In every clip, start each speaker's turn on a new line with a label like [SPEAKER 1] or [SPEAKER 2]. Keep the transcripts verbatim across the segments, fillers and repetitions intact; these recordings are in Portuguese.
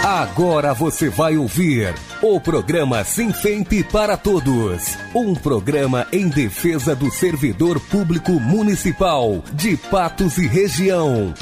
[SPEAKER 1] Agora você vai ouvir o programa Sinfemp para Todos, um programa em defesa do servidor público municipal de Patos e região.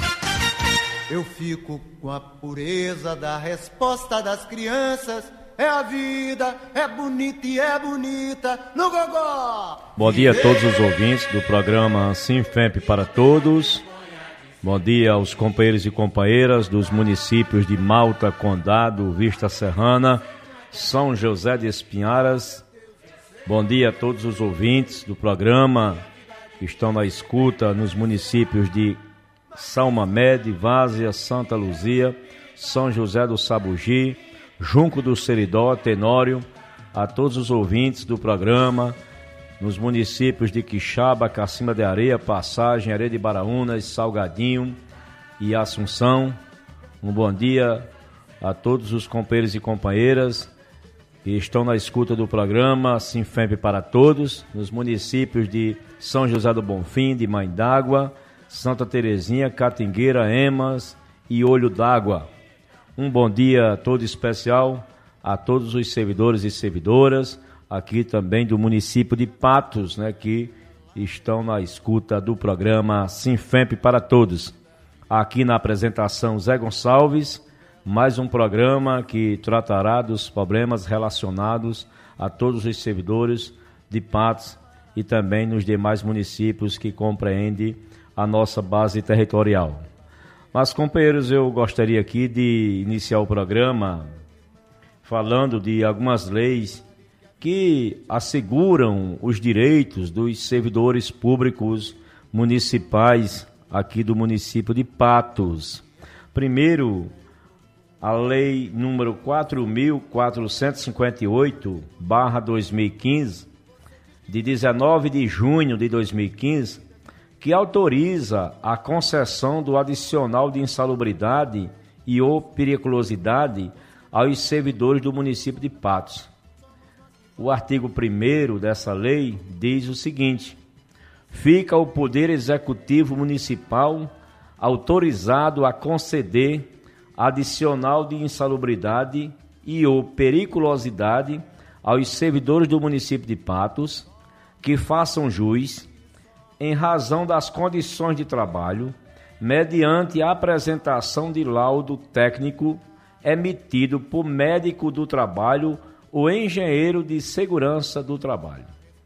[SPEAKER 2] Eu fico com a pureza da resposta das crianças. É a vida, é bonita e é bonita no gogó.
[SPEAKER 3] Bom dia a todos os ouvintes do programa Sinfemp para Todos. Bom dia aos companheiros e companheiras dos municípios de Malta, Condado, Vista Serrana, São José de Espinharas. Bom dia a todos os ouvintes do programa que estão na escuta nos municípios de São Mamede, Várzea, Santa Luzia, São José do Sabugi, Junco do Seridó, Tenório, a todos os ouvintes do programa, nos municípios de Quixaba, Cacimba de Areia, Passagem, Areia de Baraúnas, Salgadinho e Assunção. Um bom dia a todos os companheiros e companheiras que estão na escuta do programa Sinfemp para Todos, nos municípios de São José do Bonfim, de Mãe d'Água, Santa Terezinha, Catingueira, Emas e Olho d'Água. Um bom dia todo especial a todos os servidores e servidoras aqui também do município de Patos, né, que estão na escuta do programa Sinfemp para Todos. Aqui na apresentação Zé Gonçalves, mais um programa que tratará dos problemas relacionados a todos os servidores de Patos e também nos demais municípios que compreendem a nossa base territorial. Mas, companheiros, eu gostaria aqui de iniciar o programa falando de algumas leis que asseguram os direitos dos servidores públicos municipais aqui do município de Patos. Primeiro, a lei número quatro mil quatrocentos e cinquenta e oito barra dois mil e quinze, de dezenove de junho de dois mil e quinze, que autoriza a concessão do adicional de insalubridade e ou periculosidade aos servidores do município de Patos. O artigo primeiro dessa lei diz o seguinte: fica o Poder Executivo Municipal autorizado a conceder adicional de insalubridade e ou periculosidade aos servidores do município de Patos que façam jus em razão das condições de trabalho, mediante a apresentação de laudo técnico emitido por médico do trabalho ou engenheiro de segurança do trabalho.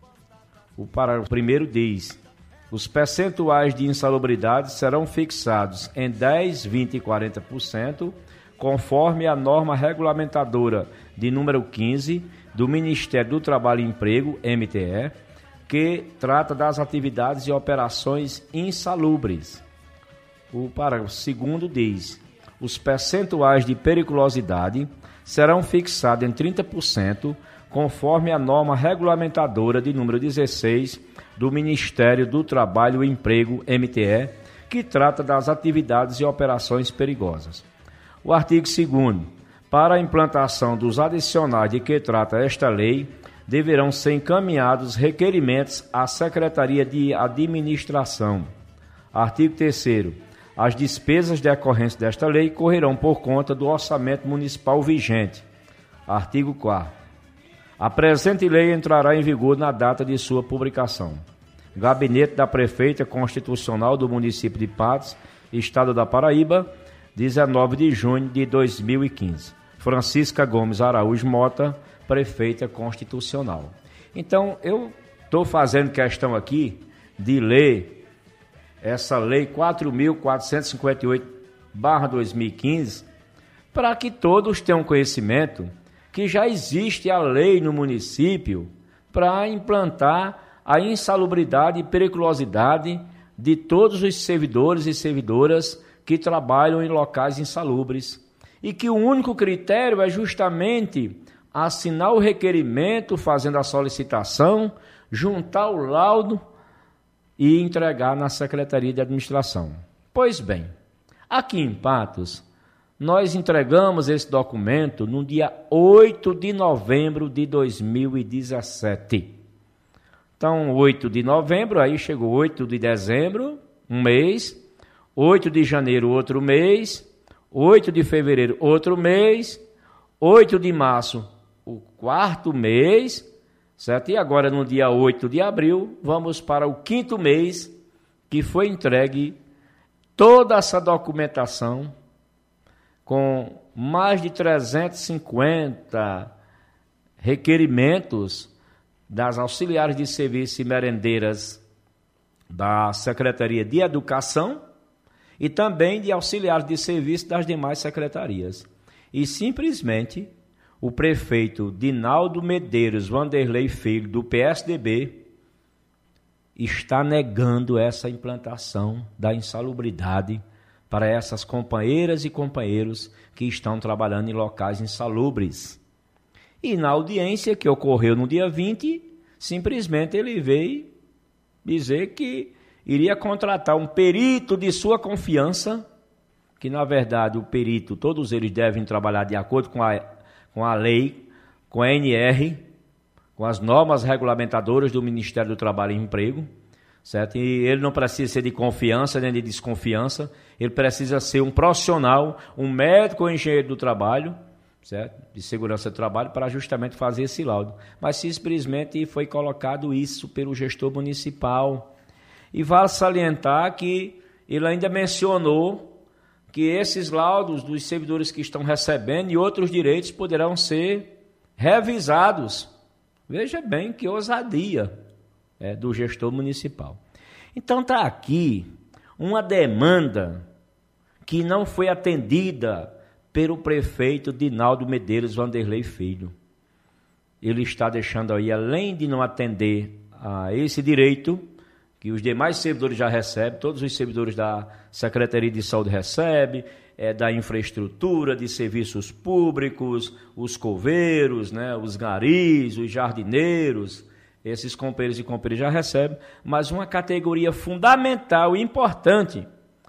[SPEAKER 3] O parágrafo primeiro diz: os percentuais de insalubridade serão fixados em dez, vinte e quarenta por cento, conforme a norma regulamentadora de número quinze do Ministério do Trabalho e Emprego, M T E, que trata das atividades e operações insalubres. O parágrafo segundo diz: os percentuais de periculosidade serão fixados em trinta por cento, conforme a norma regulamentadora de número dezesseis do Ministério do Trabalho e Emprego, M T E, que trata das atividades e operações perigosas. O artigo segundo, para a implantação dos adicionais de que trata esta lei, deverão ser encaminhados requerimentos à Secretaria de Administração. Artigo terceiro. As despesas decorrentes desta lei correrão por conta do orçamento municipal vigente. Artigo quarto. A presente lei entrará em vigor na data de sua publicação. Gabinete da Prefeita Constitucional do município de Patos, Estado da Paraíba, dezenove de junho de dois mil e quinze. Francisca Gomes Araújo Mota, Prefeita Constitucional. Então, eu estou fazendo questão aqui de ler essa lei quatro mil quatrocentos e cinquenta e oito barra dois mil e quinze para que todos tenham conhecimento que já existe a lei no município para implantar a insalubridade e periculosidade de todos os servidores e servidoras que trabalham em locais insalubres e que o único critério é justamente assinar o requerimento, fazendo a solicitação, juntar o laudo e entregar na Secretaria de Administração. Pois bem, aqui em Patos, nós entregamos esse documento no dia oito de novembro de dois mil e dezessete. Então, oito de novembro, aí chegou oito de dezembro, um mês, oito de janeiro, outro mês, oito de fevereiro, outro mês, oito de março, o quarto mês, certo? E agora, no dia oito de abril, vamos para o quinto mês, que foi entregue toda essa documentação com mais de trezentos e cinquenta requerimentos das auxiliares de serviço e merendeiras da Secretaria de Educação e também de auxiliares de serviço das demais secretarias. E simplesmente o prefeito Dinaldo Medeiros Wanderley Filho, do P S D B, está negando essa implantação da insalubridade para essas companheiras e companheiros que estão trabalhando em locais insalubres. E na audiência que ocorreu no dia vinte, simplesmente ele veio dizer que iria contratar um perito de sua confiança, que na verdade o perito, todos eles devem trabalhar de acordo com a, com a lei, com a N R, com as normas regulamentadoras do Ministério do Trabalho e Emprego, certo? E ele não precisa ser de confiança nem de desconfiança, ele precisa ser um profissional, um médico ou engenheiro do trabalho, certo? De segurança do trabalho, para justamente fazer esse laudo. Mas simplesmente foi colocado isso pelo gestor municipal. E vale salientar que ele ainda mencionou que esses laudos dos servidores que estão recebendo e outros direitos poderão ser revisados. Veja bem que ousadia é, do gestor municipal. Então está aqui uma demanda que não foi atendida pelo prefeito Dinaldo Medeiros Wanderley Filho. Ele está deixando aí, além de não atender a esse direito, que os demais servidores já recebem, todos os servidores da Secretaria de Saúde recebem, é, da infraestrutura, de serviços públicos, os coveiros, né, os garis, os jardineiros, esses companheiros e companheiras já recebem, mas uma categoria fundamental e importante,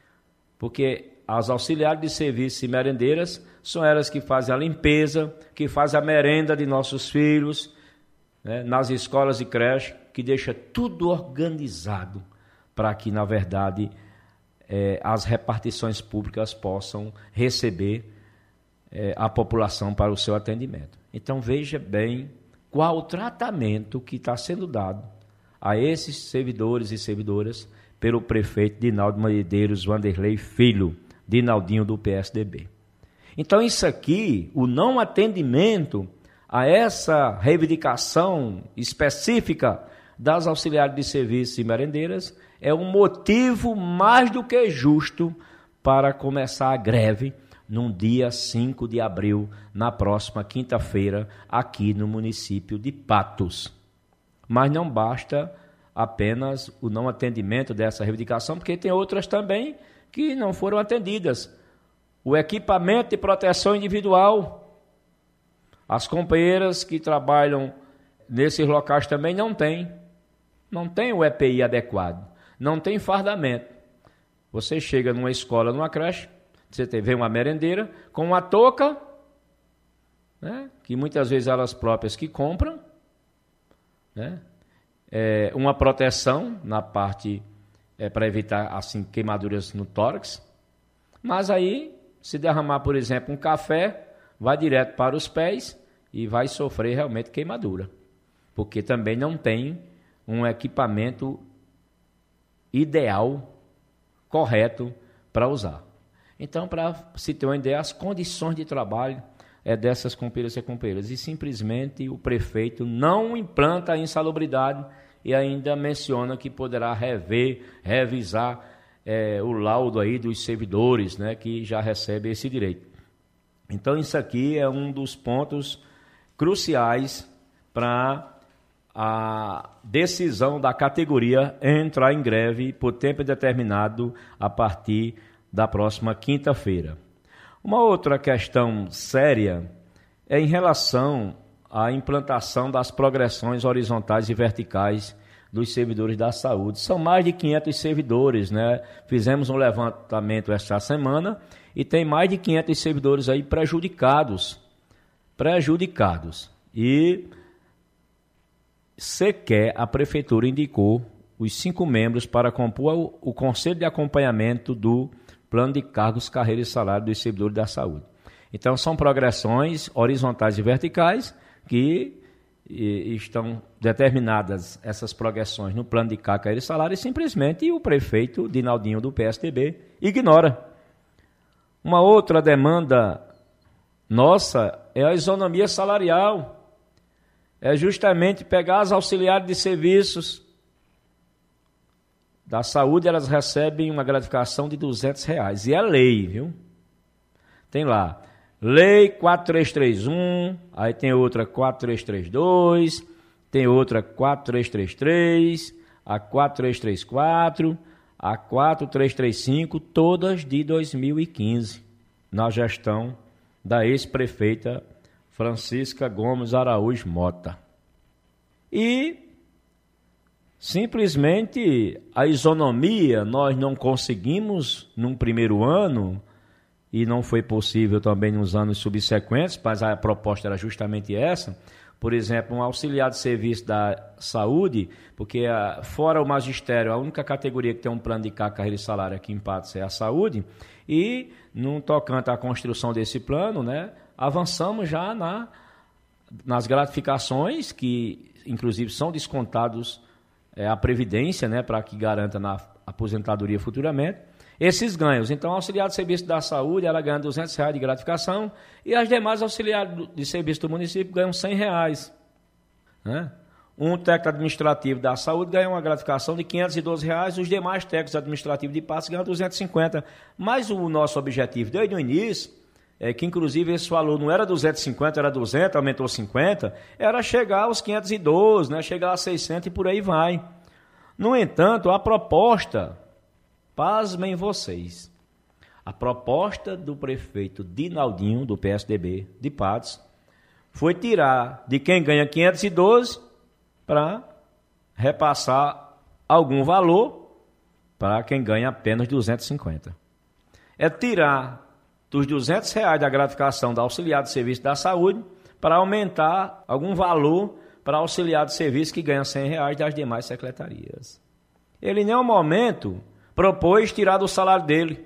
[SPEAKER 3] porque as auxiliares de serviço e merendeiras são elas que fazem a limpeza, que fazem a merenda de nossos filhos, né, nas escolas e creches, que deixa tudo organizado para que, na verdade, eh, as repartições públicas possam receber eh, a população para o seu atendimento. Então, veja bem qual o tratamento que está sendo dado a esses servidores e servidoras pelo prefeito Dinaldo Medeiros Wanderley Filho, Dinaldinho do P S D B. Então, isso aqui, o não atendimento a essa reivindicação específica das auxiliares de serviços e merendeiras é um motivo mais do que justo para começar a greve no dia cinco de abril, na próxima quinta-feira, aqui no município de Patos. Mas não basta apenas o não atendimento dessa reivindicação, porque tem outras também que não foram atendidas. O equipamento de proteção individual, as companheiras que trabalham nesses locais também não têm. Não tem o E P I adequado, não tem fardamento. Você chega numa escola, numa creche, você vê uma merendeira com uma touca, né, que muitas vezes elas próprias que compram, né, é, uma proteção na parte é, para evitar assim queimaduras no tórax, mas aí, se derramar, por exemplo, um café, vai direto para os pés e vai sofrer realmente queimadura, porque também não tem um equipamento ideal, correto para usar. Então, para se ter uma ideia, as condições de trabalho é dessas companheiras e companheiras, e simplesmente o prefeito não implanta a insalubridade e ainda menciona que poderá rever, revisar é, o laudo aí dos servidores, né, que já recebem esse direito. Então, isso aqui é um dos pontos cruciais para a decisão da categoria entrar em greve por tempo determinado a partir da próxima quinta-feira. Uma outra questão séria é em relação à implantação das progressões horizontais e verticais dos servidores da saúde. São mais de quinhentos servidores, né? Fizemos um levantamento esta semana e tem mais de quinhentos servidores aí prejudicados, prejudicados. E sequer a prefeitura indicou os cinco membros para compor o, o conselho de acompanhamento do plano de cargos, carreira e salário dos servidores da saúde. Então, são progressões horizontais e verticais que e, estão determinadas, essas progressões, no plano de cargos, carreira e salário, e simplesmente o prefeito Dinaldinho do P S D B ignora. Uma outra demanda nossa é a isonomia salarial. É justamente pegar as auxiliares de serviços da saúde, elas recebem uma gratificação de duzentos reais. E é lei, viu? Tem lá, lei quatro três três um, aí tem outra quatro três três dois, tem outra quatro três três três, a quatro três três quatro, a quatro três três cinco, todas de dois mil e quinze, na gestão da ex-prefeita Francisca Gomes Araújo Mota. E simplesmente a isonomia nós não conseguimos num primeiro ano, e não foi possível também nos anos subsequentes, mas a proposta era justamente essa. Por exemplo, um auxiliar de serviço da saúde, porque fora o magistério, a única categoria que tem um plano de carreira e salário aqui em Patos é a saúde, e no tocante à construção desse plano, né, avançamos já na, nas gratificações, que inclusive são descontados é, a previdência, né, para que garanta na aposentadoria futuramente, esses ganhos. Então, a auxiliar de serviço da saúde, ela ganha duzentos reais de gratificação, e as demais auxiliares de serviço do município ganham cem reais. Né? Um técnico administrativo da saúde ganha uma gratificação de quinhentos e doze reais, os demais técnicos administrativos de Patos ganham duzentos e cinquenta. Mas o nosso objetivo desde o início, é que inclusive esse valor não era duzentos e cinquenta, era duzentos, aumentou cinquenta, era chegar aos quinhentos e doze, né? Chegar a seiscentos e por aí vai. No entanto, a proposta, pasmem vocês, a proposta do prefeito Dinaldinho, do P S D B de Patos, foi tirar de quem ganha quinhentos e doze para repassar algum valor para quem ganha apenas duzentos e cinquenta. É tirar dos duzentos reais da gratificação da auxiliar de serviço da saúde para aumentar algum valor para auxiliar de serviço que ganha cem reais das demais secretarias. Ele em nenhum momento propôs tirar do salário dele.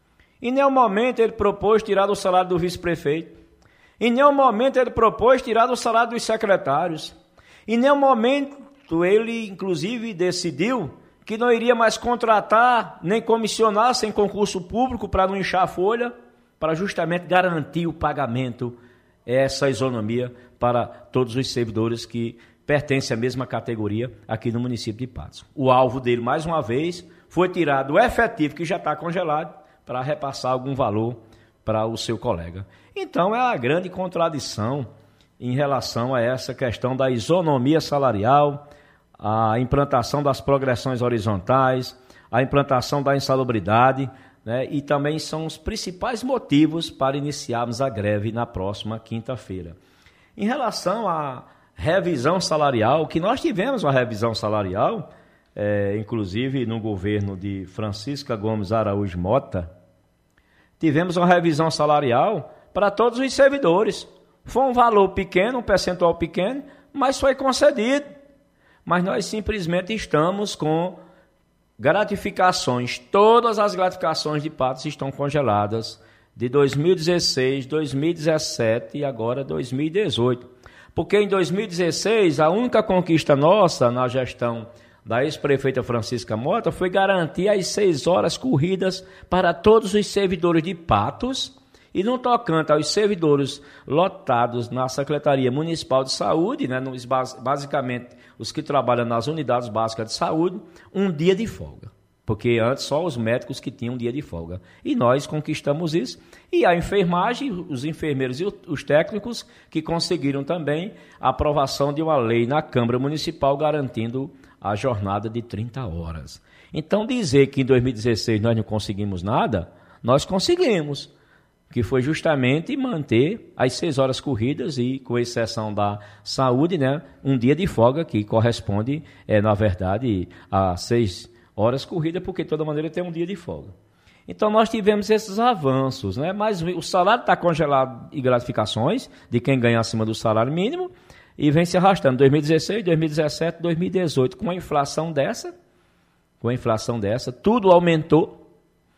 [SPEAKER 3] Em nenhum momento ele propôs tirar do salário do vice-prefeito. Em nenhum momento ele propôs tirar do salário dos secretários. Em nenhum momento ele, inclusive, decidiu que não iria mais contratar nem comissionar sem concurso público para não inchar a folha, para justamente garantir o pagamento, essa isonomia para todos os servidores que pertencem à mesma categoria aqui no município de Patos. O alvo dele, mais uma vez, foi tirar do efetivo que já está congelado para repassar algum valor para o seu colega. Então, é a grande contradição em relação a essa questão da isonomia salarial, a implantação das progressões horizontais, a implantação da insalubridade, né, e também são os principais motivos para iniciarmos a greve na próxima quinta-feira. Em relação à revisão salarial, que nós tivemos uma revisão salarial, é, inclusive no governo de Francisca Gomes Araújo Mota, tivemos uma revisão salarial para todos os servidores. Foi um valor pequeno, um percentual pequeno, mas foi concedido. Mas nós simplesmente estamos com gratificações, todas as gratificações de Patos estão congeladas de dois mil e dezesseis, dois mil e dezessete e agora dois mil e dezoito. Porque em dois mil e dezesseis, a única conquista nossa na gestão da ex-prefeita Francisca Mota foi garantir as seis horas corridas para todos os servidores de Patos, e no tocante aos servidores lotados na Secretaria Municipal de Saúde, né, nos, basicamente os que trabalham nas unidades básicas de saúde, um dia de folga. Porque antes só os médicos que tinham um dia de folga. E nós conquistamos isso. E a enfermagem, os enfermeiros e os técnicos que conseguiram também a aprovação de uma lei na Câmara Municipal garantindo a jornada de trinta horas. Então dizer que em dois mil e dezesseis nós não conseguimos nada, nós conseguimos. Que foi justamente manter as seis horas corridas e, com exceção da saúde, né, um dia de folga que corresponde, é, na verdade, a seis horas corridas, porque de toda maneira tem um dia de folga. Então nós tivemos esses avanços, né, mas o salário está congelado e gratificações de quem ganha acima do salário mínimo e vem se arrastando dois mil e dezesseis, dois mil e dezessete, dois mil e dezoito, com a inflação dessa, com a inflação dessa, tudo aumentou.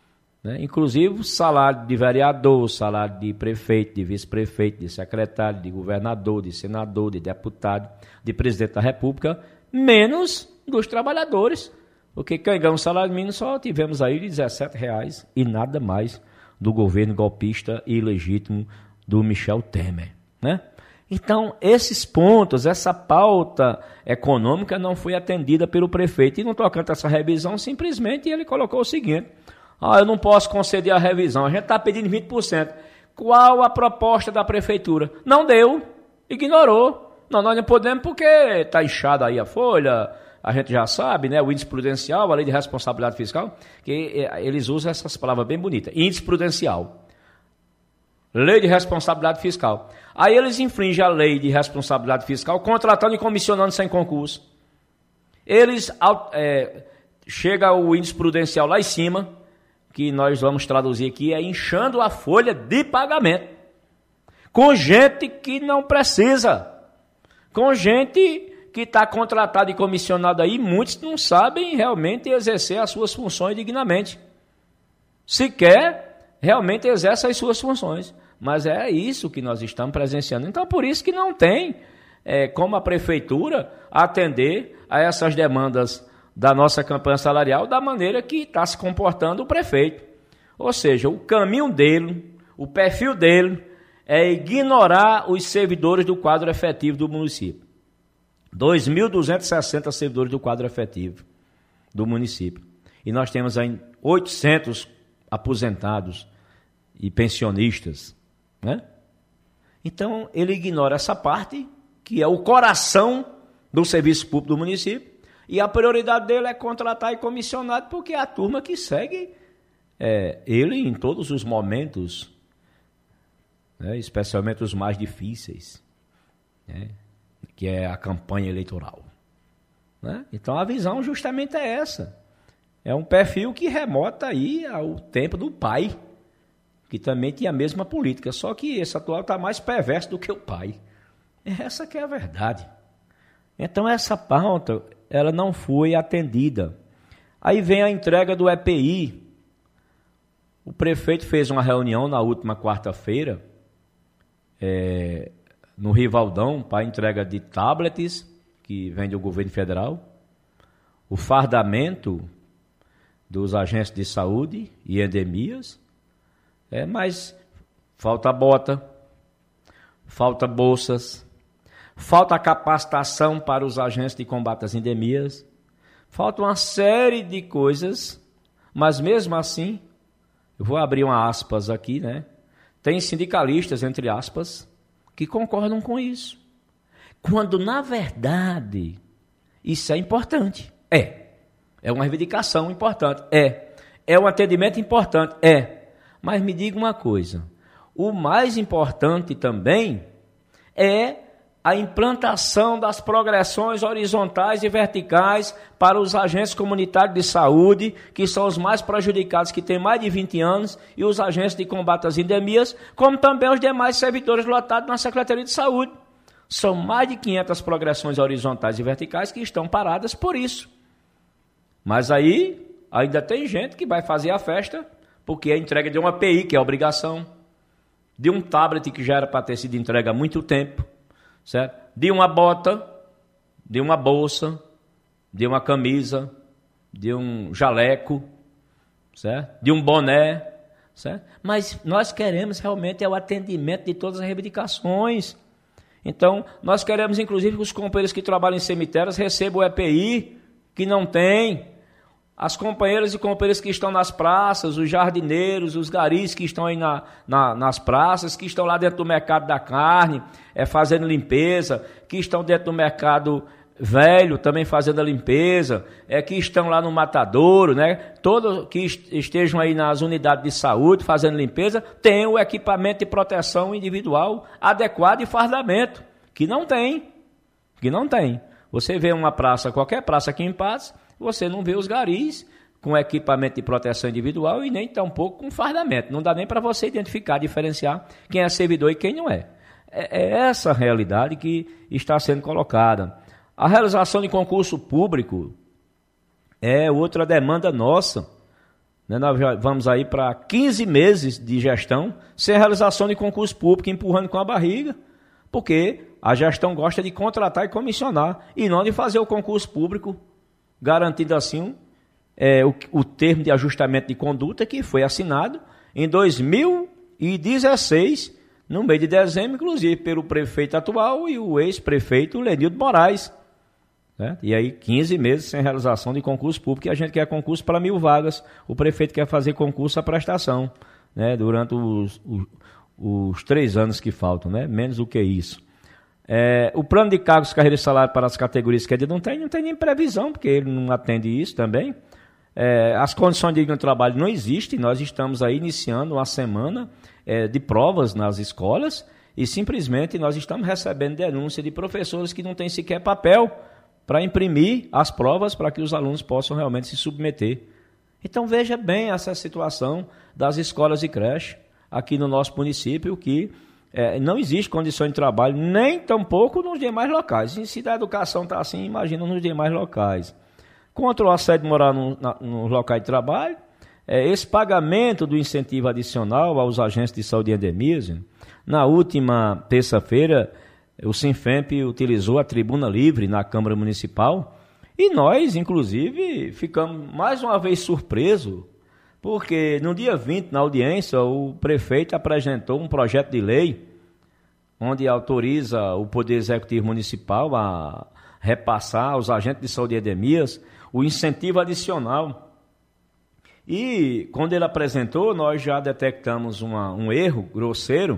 [SPEAKER 3] Né? Inclusive o salário de vereador, salário de prefeito, de vice-prefeito, de secretário, de governador, de senador, de deputado, de presidente da República, menos dos trabalhadores. Porque quem ganha um salário mínimo só tivemos aí de dezessete reais e nada mais do governo golpista e ilegítimo do Michel Temer. Né? Então, esses pontos, essa pauta econômica não foi atendida pelo prefeito. E no tocante a essa revisão, simplesmente ele colocou o seguinte: ah, eu não posso conceder a revisão, a gente está pedindo vinte por cento. Qual a proposta da prefeitura? Não deu, ignorou. Não, nós não podemos porque está inchada aí a folha. A gente já sabe, né, o índice prudencial, a lei de responsabilidade fiscal, que eles usam essas palavras bem bonitas. Índice prudencial, lei de responsabilidade fiscal. Aí eles infringem a lei de responsabilidade fiscal, contratando e comissionando sem concurso. Eles, é, chega o índice prudencial lá em cima, que nós vamos traduzir aqui, é inchando a folha de pagamento. Com gente que não precisa. Com gente que está contratado e comissionado aí, muitos não sabem realmente exercer as suas funções dignamente. Sequer realmente exerce as suas funções. Mas é isso que nós estamos presenciando. Então, por isso que não tem é, como a prefeitura atender a essas demandas da nossa campanha salarial da maneira que está se comportando o prefeito. Ou seja, o caminho dele, o perfil dele, é ignorar os servidores do quadro efetivo do município. dois mil duzentos e sessenta servidores do quadro efetivo do município. E nós temos aí oitocentos aposentados e pensionistas. Né? Então, ele ignora essa parte, que é o coração do serviço público do município, e a prioridade dele é contratar e comissionado, porque é a turma que segue é, ele em todos os momentos, né? Especialmente os mais difíceis, né? Que é a campanha eleitoral. Né? Então a visão justamente é essa. É um perfil que remota aí ao tempo do pai, que também tinha a mesma política, só que esse atual está mais perverso do que o pai. Essa que é a verdade. Então essa pauta, ela não foi atendida. Aí vem a entrega do E P I. O prefeito fez uma reunião na última quarta-feira, é, no Rivaldão, para a entrega de tablets, que vem do governo federal, o fardamento dos agentes de saúde e endemias, é, mas falta bota, falta bolsas, falta capacitação para os agentes de combate às endemias, falta uma série de coisas, mas mesmo assim, eu vou abrir uma aspas aqui, né? Tem sindicalistas, entre aspas, que concordam com isso. Quando, na verdade, isso é importante. É. É uma reivindicação importante. É. É um atendimento importante. É. Mas me diga uma coisa. O mais importante também é a implantação das progressões horizontais e verticais para os agentes comunitários de saúde, que são os mais prejudicados, que têm mais de vinte anos, e os agentes de combate às endemias, como também os demais servidores lotados na Secretaria de Saúde. São mais de quinhentas progressões horizontais e verticais que estão paradas por isso. Mas aí ainda tem gente que vai fazer a festa porque é entrega de uma A P I, que é obrigação, de um tablet que já era para ter sido entregue há muito tempo, certo? De uma bota, de uma bolsa, de uma camisa, de um jaleco, certo? De um boné, certo? Mas nós queremos realmente é o atendimento de todas as reivindicações. Então, nós queremos, inclusive, que os companheiros que trabalham em cemitérios recebam o E P I, que não tem. As companheiras e companheiros que estão nas praças, os jardineiros, os garis que estão aí na, na, nas praças, que estão lá dentro do mercado da carne, é, fazendo limpeza, que estão dentro do mercado velho também fazendo a limpeza, é, que estão lá no matadouro, né? Todos que estejam aí nas unidades de saúde fazendo limpeza, tem o equipamento de proteção individual adequado e fardamento, que não tem, que não tem. Você vê uma praça, qualquer praça aqui em Patos, você não vê os garis com equipamento de proteção individual e nem tampouco com fardamento. Não dá nem para você identificar, diferenciar quem é servidor e quem não é. É essa a realidade que está sendo colocada. A realização de concurso público é outra demanda nossa, Né? Nós vamos aí para quinze meses de gestão sem realização de concurso público, empurrando com a barriga, porque a gestão gosta de contratar e comissionar, e não de fazer o concurso público, garantindo assim é, o, o termo de ajustamento de conduta que foi assinado em dois mil e dezesseis, no mês de dezembro, inclusive pelo prefeito atual e o ex-prefeito Lenildo Moraes. Né? E aí, quinze meses sem realização de concurso público, e a gente quer concurso para mil vagas, o prefeito quer fazer concurso à prestação, né? Durante os, os, os três anos que faltam, né? Menos do que isso. É, o plano de cargos, carreira e salário para as categorias que ele não tem, não tem nem previsão, porque ele não atende isso também. É, as condições de trabalho não existem, nós estamos aí iniciando uma semana é, de provas nas escolas e simplesmente nós estamos recebendo denúncia de professores que não têm sequer papel para imprimir as provas para que os alunos possam realmente se submeter. Então veja bem essa situação das escolas e creches aqui no nosso município, que é, não existe condição de trabalho, nem tampouco nos demais locais. E se a educação está assim, imagina nos demais locais. Contra o assédio moral no, na, nos locais de trabalho, é, esse pagamento do incentivo adicional aos agentes de saúde e endemias, na última terça-feira, o Sinfemp utilizou a tribuna livre na Câmara Municipal e nós, inclusive, ficamos mais uma vez surpresos, porque no dia vinte, na audiência, o prefeito apresentou um projeto de lei onde autoriza o Poder Executivo Municipal a repassar aos agentes de saúde e endemias o incentivo adicional. E quando ele apresentou, nós já detectamos uma, um erro grosseiro,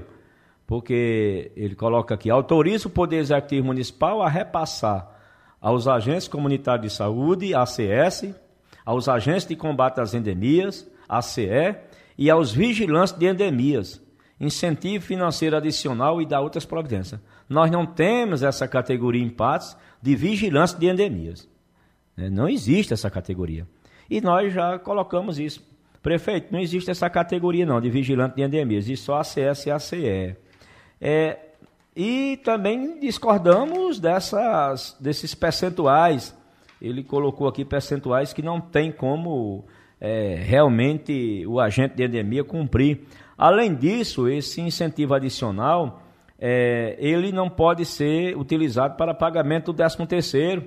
[SPEAKER 3] porque ele coloca aqui, autoriza o Poder Executivo Municipal a repassar aos agentes comunitários de saúde, A C S, aos agentes de combate às endemias, A C E, e aos vigilantes de endemias, incentivo financeiro adicional e da outras providências. Nós não temos essa categoria em Patos de vigilância de endemias. Não existe essa categoria. E nós já colocamos isso. Prefeito, não existe essa categoria não, de vigilante de endemias, existe só A C S e A C E. É, e também discordamos dessas, desses percentuais. Ele colocou aqui percentuais que não tem como é, realmente o agente de endemia cumprir. Além disso, esse incentivo adicional, é, ele não pode ser utilizado para pagamento do décimo terceiro.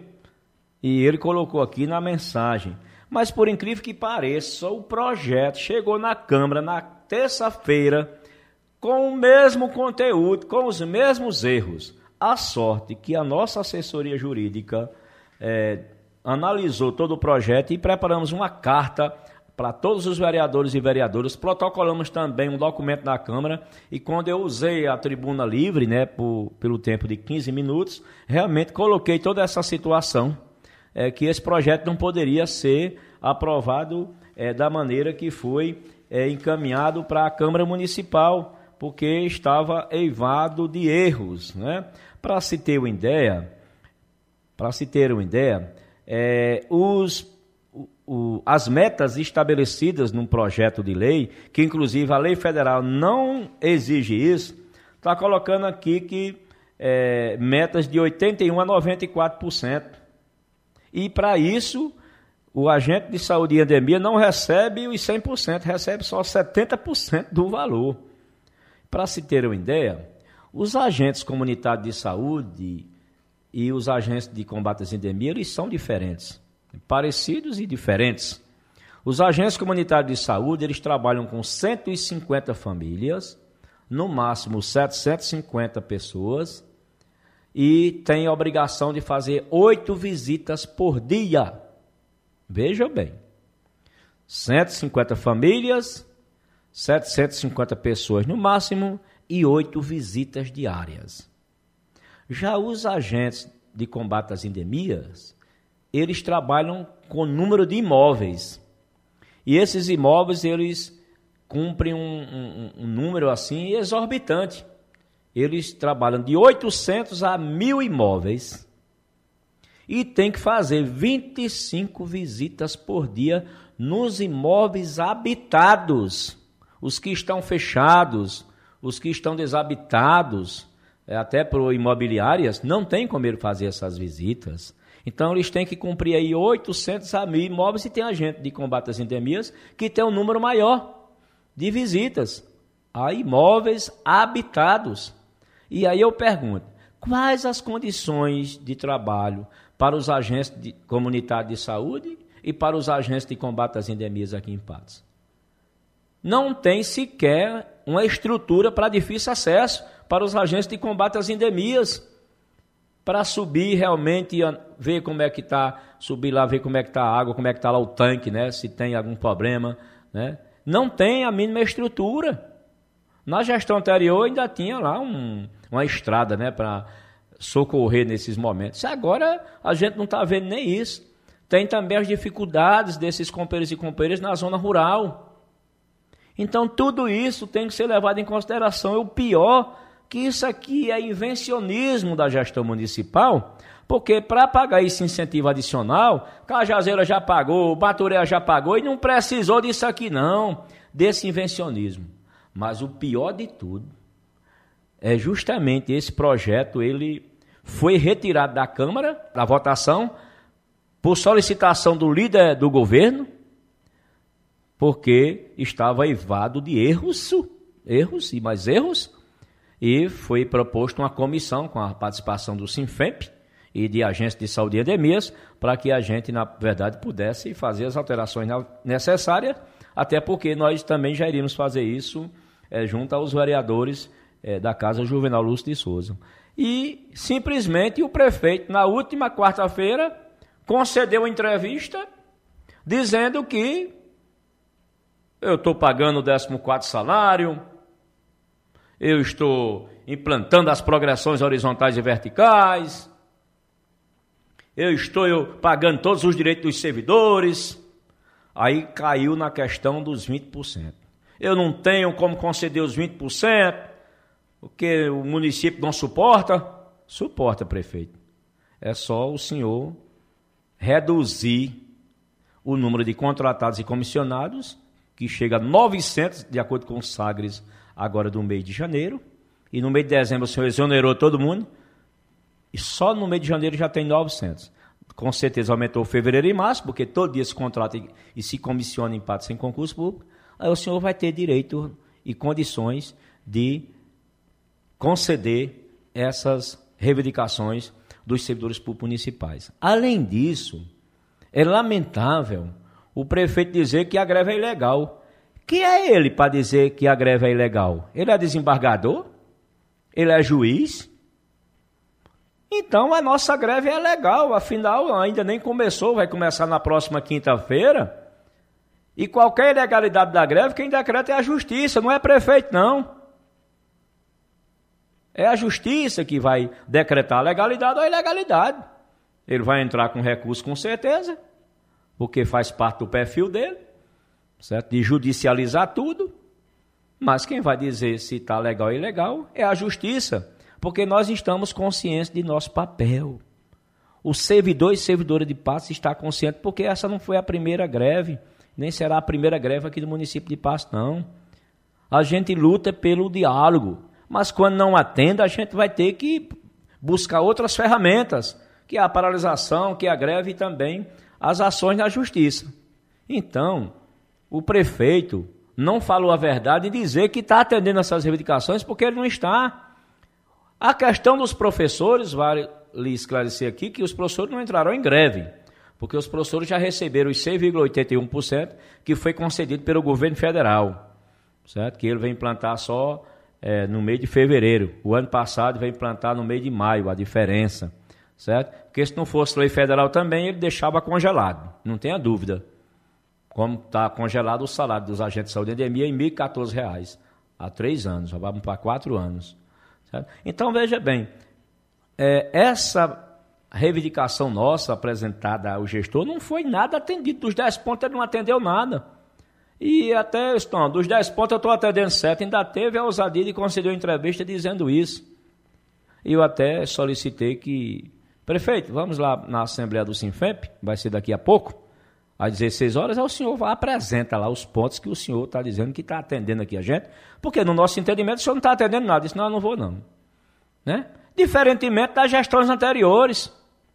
[SPEAKER 3] E ele colocou aqui na mensagem. Mas por incrível que pareça, o projeto chegou na Câmara na terça-feira com o mesmo conteúdo, com os mesmos erros. A sorte que a nossa assessoria jurídica é, analisou todo o projeto e preparamos uma carta para todos os vereadores e vereadoras. Protocolamos também um documento na Câmara e quando eu usei a tribuna livre, né, por, pelo tempo de quinze minutos, realmente coloquei toda essa situação, é, que esse projeto não poderia ser aprovado é, da maneira que foi é, encaminhado para a Câmara Municipal, porque estava eivado de erros, né? Para se ter uma ideia, para se ter uma ideia, é, os, o, o, as metas estabelecidas num projeto de lei, que inclusive a lei federal não exige isso, está colocando aqui que é, metas de oitenta e um a noventa e quatro por cento. E para isso, o agente de saúde e endemia não recebe os cem por cento, recebe só setenta por cento do valor. Para se ter uma ideia, os agentes comunitários de saúde e os agentes de combate às endemias, eles são diferentes, parecidos e diferentes. Os agentes comunitários de saúde, eles trabalham com cento e cinquenta famílias, no máximo setecentas e cinquenta pessoas, e têm a obrigação de fazer oito visitas por dia. Veja bem, cento e cinquenta famílias, setecentas e cinquenta pessoas no máximo e oito visitas diárias. Já os agentes de combate às endemias, eles trabalham com número de imóveis. E esses imóveis, eles cumprem um, um, um número assim exorbitante. Eles trabalham de oitocentos a mil imóveis e tem que fazer vinte e cinco visitas por dia nos imóveis habitados. Os que estão fechados, os que estão desabitados, até por imobiliárias, não tem como ele fazer essas visitas.
[SPEAKER 4] Então, eles têm que cumprir aí oitocentos a mil imóveis e tem agente de combate às endemias que tem um número maior de visitas a imóveis habitados. E aí eu pergunto, quais as condições de trabalho para os agentes de, comunitários de saúde e para os agentes de combate às endemias aqui em Patos? Não tem sequer uma estrutura para difícil acesso para os agentes de combate às endemias, para subir realmente, ver como é que está, subir lá, ver como é que está a água, como é que está lá o tanque, né? Se tem algum problema, né? Não tem a mínima estrutura. Na gestão anterior ainda tinha lá um, uma estrada, né, para socorrer nesses momentos. Agora a gente não está vendo nem isso. Tem também as dificuldades desses companheiros e companheiras na zona rural. Então tudo isso tem que ser levado em consideração. E o pior, que isso aqui é invencionismo da gestão municipal, porque para pagar esse incentivo adicional, Cajazeira já pagou, Baturé já pagou e não precisou disso aqui não, desse invencionismo. Mas o pior de tudo é justamente esse projeto, ele foi retirado da Câmara, da votação, por solicitação do líder do governo, porque estava eivado de erros, erros e mais erros, e foi proposto uma comissão com a participação do Sinfemp e de agência de saúde e endemias, para que a gente, na verdade, pudesse fazer as alterações necessárias, até porque nós também já iríamos fazer isso é, junto aos vereadores é, da Casa Juvenal Lúcio de Souza. E, simplesmente, o prefeito, na última quarta-feira, concedeu uma entrevista dizendo que eu estou pagando o décimo quarto salário, eu estou implantando as progressões horizontais e verticais, eu estou eu, pagando todos os direitos dos servidores. Aí caiu na questão dos vinte por cento. Eu não tenho como conceder os vinte por cento, porque o município não suporta. Suporta, prefeito. É só o senhor reduzir o número de contratados e comissionados, que chega a novecentos, de acordo com os Sagres, agora do mês de janeiro, e no mês de dezembro o senhor exonerou todo mundo, e só no mês de janeiro já tem novecentos. Com certeza aumentou fevereiro e março, porque todo dia se contrata e, e se comissiona em Patos sem concurso público, aí o senhor vai ter direito e condições de conceder essas reivindicações dos servidores públicos municipais. Além disso, é lamentável o prefeito dizer que a greve é ilegal. Quem é ele para dizer que a greve é ilegal? Ele é desembargador? Ele é juiz? Então a nossa greve é legal, afinal ainda nem começou, vai começar na próxima quinta-feira. E qualquer ilegalidade da greve, quem decreta é a justiça, não é prefeito não. É a justiça que vai decretar a legalidade ou a ilegalidade. Ele vai entrar com recurso com certeza, porque faz parte do perfil dele, certo? De judicializar tudo. Mas quem vai dizer se está legal ou ilegal é a justiça, porque nós estamos conscientes de nosso papel. O servidor e servidora de Patos está consciente, porque essa não foi a primeira greve, nem será a primeira greve aqui do município de Patos, não. A gente luta pelo diálogo, mas quando não atende, a gente vai ter que buscar outras ferramentas, que é a paralisação, que é a greve e também as ações na justiça. Então, o prefeito não falou a verdade em dizer que está atendendo essas reivindicações, porque ele não está. A questão dos professores, vale lhe esclarecer aqui que os professores não entrarão em greve, porque os professores já receberam os seis vírgula oitenta e um por cento que foi concedido pelo governo federal, certo? Que ele vai implantar só é, no mês de fevereiro. O ano passado vai implantar no mês de maio, a diferença, certo? Porque se não fosse lei federal também, ele deixava congelado, não tenha dúvida. Como está congelado o salário dos agentes de saúde e endemia em mil e quatorze reais, há três anos, já vamos para quatro anos. Certo? Então, veja bem, é, essa reivindicação nossa apresentada ao gestor não foi nada atendido. Dos dez pontos ele não atendeu nada. E até, estão, dos dez pontos eu estou atendendo sete, ainda teve a ousadia de conceder uma entrevista dizendo isso. E eu até solicitei que, prefeito, vamos lá na Assembleia do Sinfemp, vai ser daqui a pouco, às dezesseis horas, aí o senhor vai, apresenta lá os pontos que o senhor está dizendo que está atendendo aqui a gente, porque no nosso entendimento o senhor não está atendendo nada, disse, não, eu não vou não. Né? Diferentemente das gestões anteriores.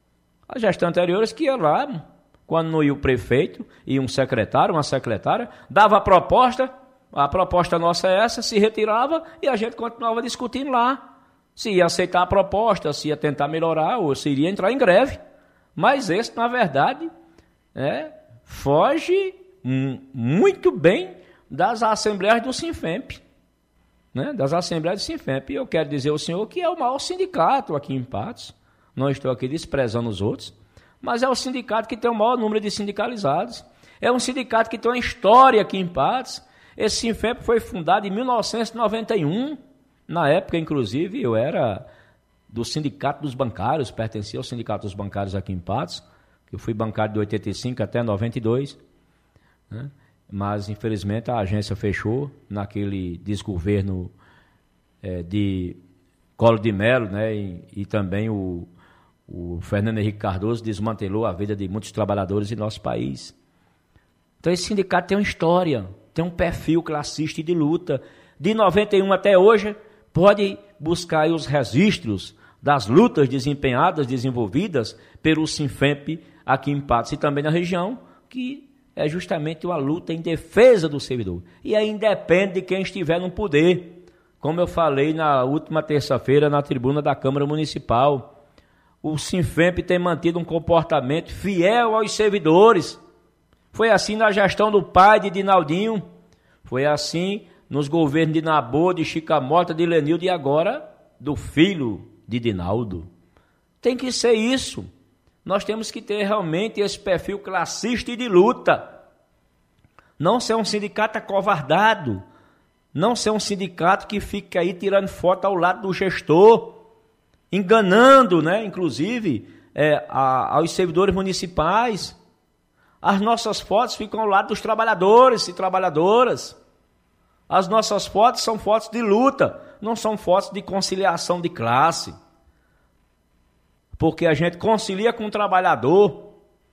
[SPEAKER 4] A gestão anterior que ia lá, quando não ia o prefeito, ia um secretário, uma secretária, dava a proposta, a proposta nossa é essa, se retirava e a gente continuava discutindo lá. Se ia aceitar a proposta, se ia tentar melhorar ou se iria entrar em greve. Mas esse, na verdade, é, foge muito bem das assembleias do Sinfemp. Né? Das assembleias do Sinfemp. E eu quero dizer ao senhor que é o maior sindicato aqui em Patos. Não estou aqui desprezando os outros. Mas é o sindicato que tem o maior número de sindicalizados. É um sindicato que tem uma história aqui em Patos. Esse Sinfemp foi fundado em mil novecentos e noventa e um. Na época, inclusive, eu era do Sindicato dos Bancários, pertencia ao Sindicato dos Bancários aqui em Patos, que eu fui bancário de oitenta e cinco até noventa e dois, né? Mas, infelizmente, a agência fechou naquele desgoverno é, de Collor de Mello, né? E, e também o, o Fernando Henrique Cardoso desmantelou a vida de muitos trabalhadores em nosso país. Então, esse sindicato tem uma história, tem um perfil classista e de luta. De noventa e um até hoje, pode buscar aí os registros das lutas desempenhadas, desenvolvidas pelo Sinfemp aqui em Patos e também na região, que é justamente uma luta em defesa do servidor. E aí independe de quem estiver no poder. Como eu falei na última terça-feira na tribuna da Câmara Municipal, o Sinfemp tem mantido um comportamento fiel aos servidores. Foi assim na gestão do pai de Dinaldinho, foi assim nos governos de Nabô, de Chica Mota, de Lenildo e agora do filho de Dinaldo. Tem que ser isso. Nós temos que ter realmente esse perfil classista e de luta. Não ser um sindicato acovardado. Não ser um sindicato que fica aí tirando foto ao lado do gestor, enganando, né, inclusive, é, a, aos servidores municipais. As nossas fotos ficam ao lado dos trabalhadores e trabalhadoras. As nossas fotos são fotos de luta, não são fotos de conciliação de classe. Porque a gente concilia com o trabalhador,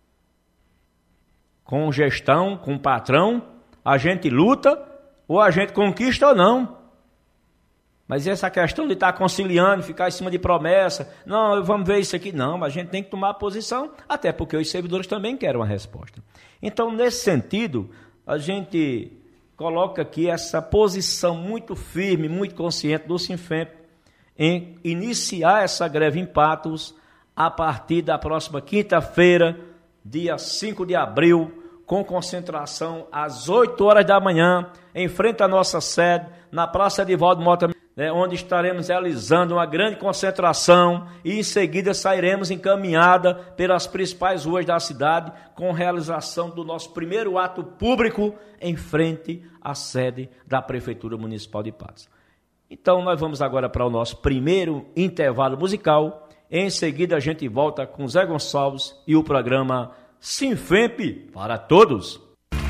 [SPEAKER 4] com gestão, com o patrão, a gente luta ou a gente conquista ou não. Mas essa questão de estar conciliando, ficar em cima de promessa, não, vamos ver isso aqui, não, mas a gente tem que tomar posição, até porque os servidores também querem uma resposta. Então, nesse sentido, a gente coloca aqui essa posição muito firme, muito consciente do Sinfemp em iniciar essa greve em Patos a partir da próxima quinta-feira, dia cinco de abril, com concentração às oito horas da manhã, em frente à nossa sede, na Praça Edivaldo Mota, né, onde estaremos realizando uma grande concentração e em seguida sairemos encaminhada pelas principais ruas da cidade com realização do nosso primeiro ato público em frente à sede da Prefeitura Municipal de Patos. Então nós vamos agora para o nosso primeiro intervalo musical. Em seguida a gente volta com Zé Gonçalves e o programa Sinfemp para Todos.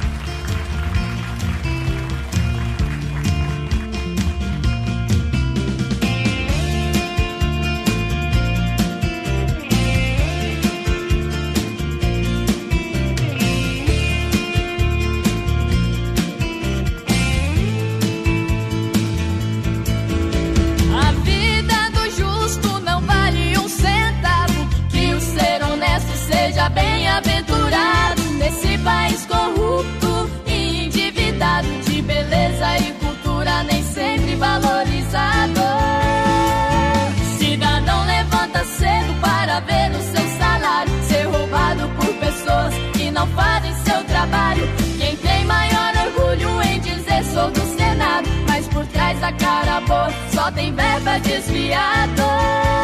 [SPEAKER 5] Bem-aventurado nesse país corrupto e endividado, de beleza e cultura nem sempre valorizado. Cidadão, levanta cedo para ver o seu salário ser roubado por pessoas que não fazem seu trabalho. Quem tem maior orgulho em dizer sou do Senado, mas por trás da cara boa só tem verba desviada.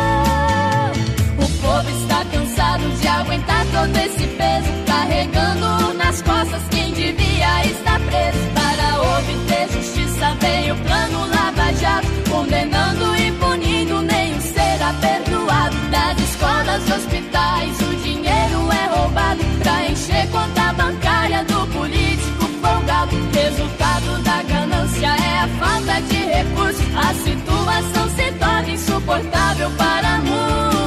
[SPEAKER 5] O povo está cansado de aguentar todo esse peso, carregando nas costas quem devia estar preso. Para obter justiça veio o plano Lava Jato, condenando e punindo, nenhum será perdoado. Das escolas, hospitais, o dinheiro é roubado pra encher conta bancária do político folgado. Resultado da ganância é a falta de recursos, a situação se torna insuportável para muitos.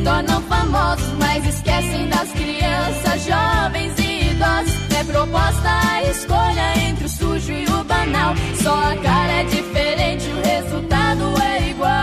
[SPEAKER 5] tornam famosos, mas esquecem das crianças, jovens e idosos. É proposta a escolha entre o sujo e o banal. Só a cara é diferente, o resultado é igual.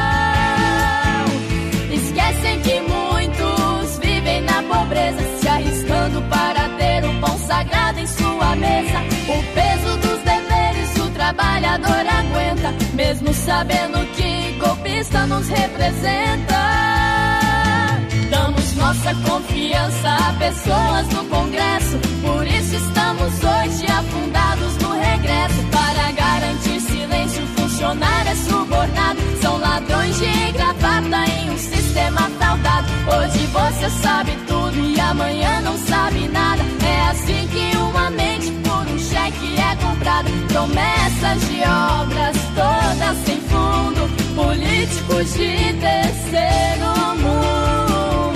[SPEAKER 5] Esquecem que muitos vivem na pobreza, se arriscando para ter o pão sagrado em sua mesa. O peso dos deveres o trabalhador aguenta, mesmo sabendo que golpista nos representa. Damos nossa confiança a pessoas no Congresso, por isso estamos hoje afundados no regresso. Para garantir silêncio, funcionário é subornado, são ladrões de gravata em um sistema fraudado. Hoje você sabe tudo e amanhã não sabe nada. É assim que uma mente por um cheque é comprada. Promessas de obras todas sem fundo, políticos de terceiro mundo.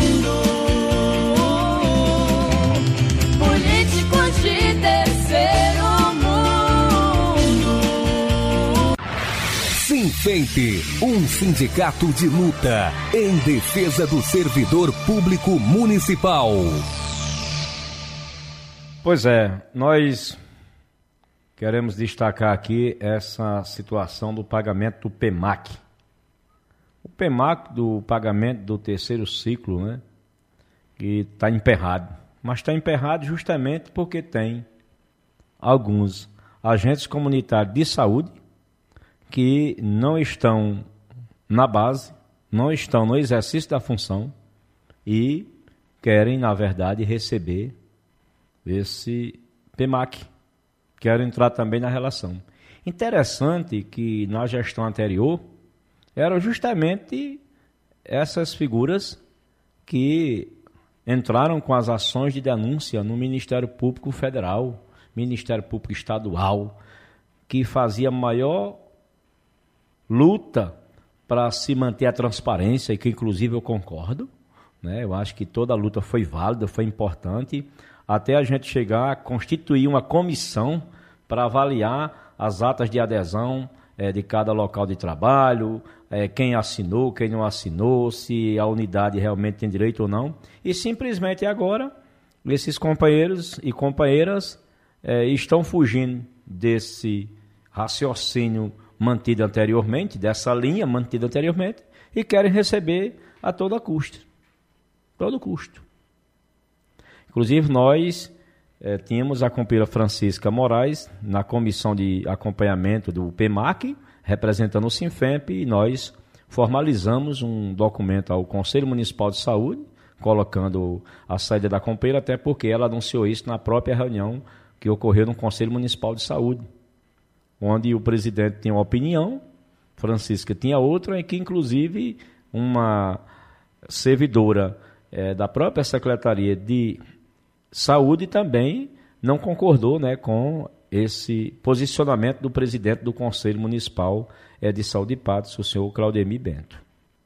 [SPEAKER 5] Políticos de terceiro mundo.
[SPEAKER 1] Sinfemp, um sindicato de luta em defesa do servidor público municipal.
[SPEAKER 3] Pois é, nós queremos destacar aqui essa situação do pagamento do P E M A C. O P E M A C do pagamento do terceiro ciclo, né, que está emperrado. Mas está emperrado justamente porque tem alguns agentes comunitários de saúde que não estão na base, não estão no exercício da função e querem, na verdade, receber esse P E M A C. Quero entrar também na relação. Interessante que na gestão anterior eram justamente essas figuras que entraram com as ações de denúncia no Ministério Público Federal, Ministério Público Estadual, que fazia maior luta para se manter a transparência, e que inclusive eu concordo, né? Eu acho que toda a luta foi válida, foi importante, até a gente chegar a constituir uma comissão para avaliar as atas de adesão é, de cada local de trabalho, é, quem assinou, quem não assinou, se a unidade realmente tem direito ou não. E simplesmente agora, esses companheiros e companheiras é, estão fugindo desse raciocínio mantido anteriormente, dessa linha mantida anteriormente, e querem receber a toda custa. Todo custo. Inclusive, nós eh, tínhamos a companheira Francisca Moraes na comissão de acompanhamento do P E M A C, representando o Sinfemp, e nós formalizamos um documento ao Conselho Municipal de Saúde, colocando a saída da companheira, até porque ela anunciou isso na própria reunião que ocorreu no Conselho Municipal de Saúde, onde o presidente tinha uma opinião, Francisca tinha outra, e que, inclusive, uma servidora eh, da própria Secretaria de Saúde também não concordou, né, com esse posicionamento do presidente do Conselho Municipal de Saúde e Patos, o senhor Claudemir Bento.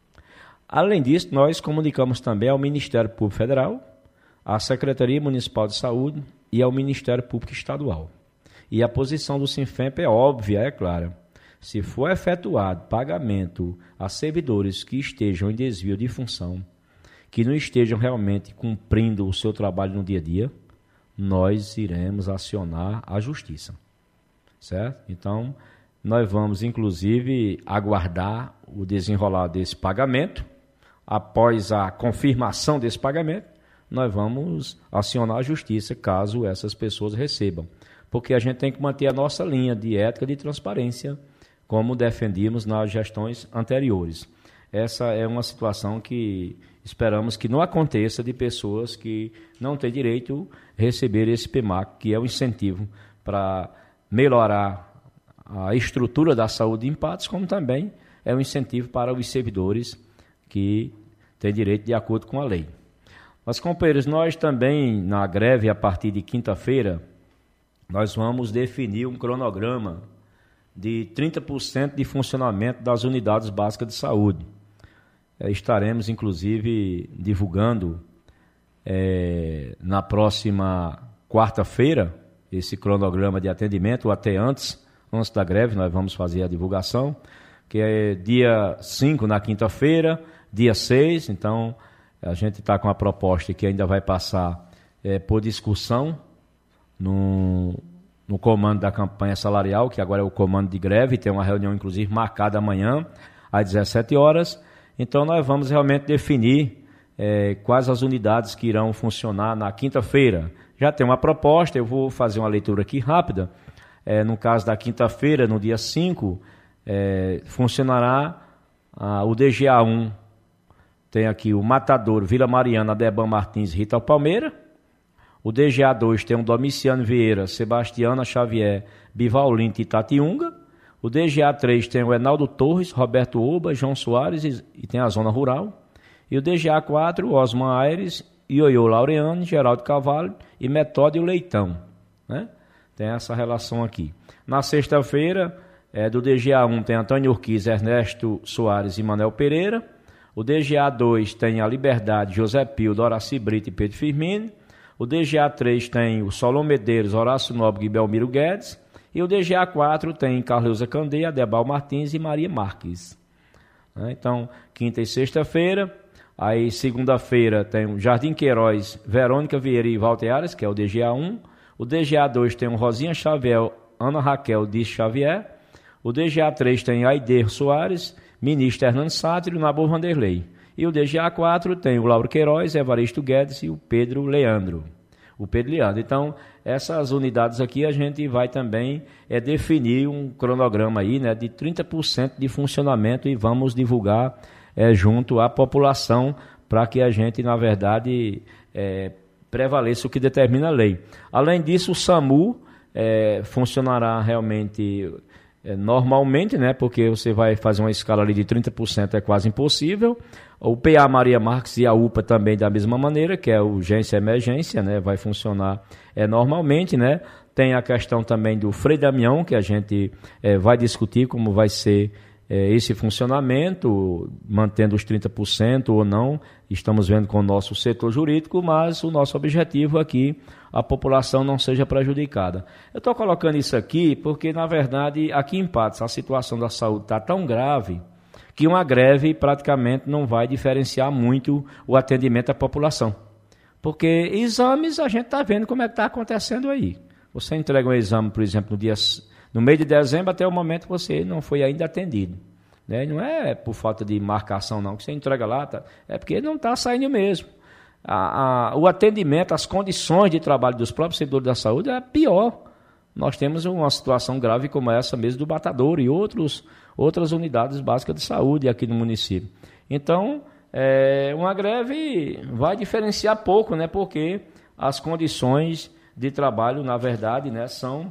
[SPEAKER 3] Além disso, nós comunicamos também ao Ministério Público Federal, à Secretaria Municipal de Saúde e ao Ministério Público Estadual. E a posição do Sinfemp é óbvia, é clara. Se for efetuado pagamento a servidores que estejam em desvio de função, que não estejam realmente cumprindo o seu trabalho no dia a dia, nós iremos acionar a justiça, certo? Então, nós vamos, inclusive, aguardar o desenrolar desse pagamento. Após a confirmação desse pagamento, nós vamos acionar a justiça caso essas pessoas recebam. Porque a gente tem que manter a nossa linha de ética e de transparência, como defendíamos nas gestões anteriores. Essa é uma situação que esperamos que não aconteça, de pessoas que não têm direito a receber esse P E M A C, que é um incentivo para melhorar a estrutura da saúde em Patos, como também é um incentivo para os servidores que têm direito de acordo com a lei. Mas, companheiros, nós também, na greve, a partir de quinta-feira, nós vamos definir um cronograma de trinta por cento de funcionamento das unidades básicas de saúde. É, estaremos, inclusive, divulgando é, na próxima quarta-feira esse cronograma de atendimento, ou até antes, antes da greve, nós vamos fazer a divulgação, que é dia cinco na quinta-feira, dia seis, então
[SPEAKER 4] A gente está com a proposta que ainda vai passar é, por discussão no, no comando da campanha salarial, que agora é o comando de greve, tem uma reunião inclusive marcada amanhã às dezessete horas. Então nós vamos realmente definir é, quais as unidades que irão funcionar na quinta-feira. Já tem uma proposta, eu vou fazer uma leitura aqui rápida. É, no caso da quinta-feira, no dia cinco, é, funcionará ah, o D G A um. Tem aqui o Matador, Vila Mariana, Adeban Martins, Rita Palmeira. O D G A dois tem o Domiciano Vieira, Sebastiana Xavier, Bivalinte e Itatiunga. O D G A três tem o Enaldo Torres, Roberto Oba, João Soares e, e tem a zona rural. E o D G A quatro, Osman Aires, Ioiô Laureano, Geraldo Cavalho e Metódio Leitão, né? Tem essa relação aqui. Na sexta-feira, é, do D G A um tem Antônio Urquiz, Ernesto Soares e Manuel Pereira. O D G A dois tem a Liberdade, José Pio, Doraci Brito e Pedro Firmino. O D G A três tem o Solon Medeiros, Horácio Nóbrega e Belmiro Guedes. E o D G A quatro tem Carleusa Candeia, Adebal Martins e Maria Marques. Então, quinta e sexta-feira. Aí, segunda-feira, tem o Jardim Queiroz, Verônica Vieira e Walter Ares, que é o D G A um. O D G A dois tem o Rosinha Xavier, Ana Raquel Dias Xavier. O D G A três tem Aider Soares, Ministro Hernando Sátiro e Nabor Vanderlei. E o D G A quatro tem o Lauro Queiroz, Evaristo Guedes e o Pedro Leandro. O Pedro Leandro. Então, essas unidades aqui a gente vai também é, definir um cronograma aí, né, de trinta por cento de funcionamento e vamos divulgar é, junto à população para que a gente, na verdade, é, prevaleça o que determina a lei. Além disso, o SAMU é, funcionará realmente é, normalmente, né, porque você vai fazer uma escala ali de trinta por cento, é quase impossível. O P A Maria Marques e a U P A também da mesma maneira, que é urgência e emergência, né, vai funcionar é, normalmente, né. Tem a questão também do Frei Damião, que a gente é, vai discutir como vai ser é, esse funcionamento, mantendo os trinta por cento ou não. Estamos vendo com o nosso setor jurídico, mas o nosso objetivo aqui, a população não seja prejudicada. Eu estou colocando isso aqui porque, na verdade, aqui em Patos, a situação da saúde está tão grave que uma greve praticamente não vai diferenciar muito o atendimento à população. Porque exames, a gente está vendo como é que está acontecendo aí. Você entrega um exame, por exemplo, no, dia, no mês de dezembro, até o momento você não foi ainda atendido. Né? Não é por falta de marcação, não, que você entrega lá, tá? É porque não está saindo mesmo. A, a, o atendimento, as condições de trabalho dos próprios servidores da saúde é pior. Nós temos uma situação grave como essa mesmo do Matadouro e outros, outras unidades básicas de saúde aqui no município. Então, é, uma greve vai diferenciar pouco, né, porque as condições de trabalho, na verdade, né, são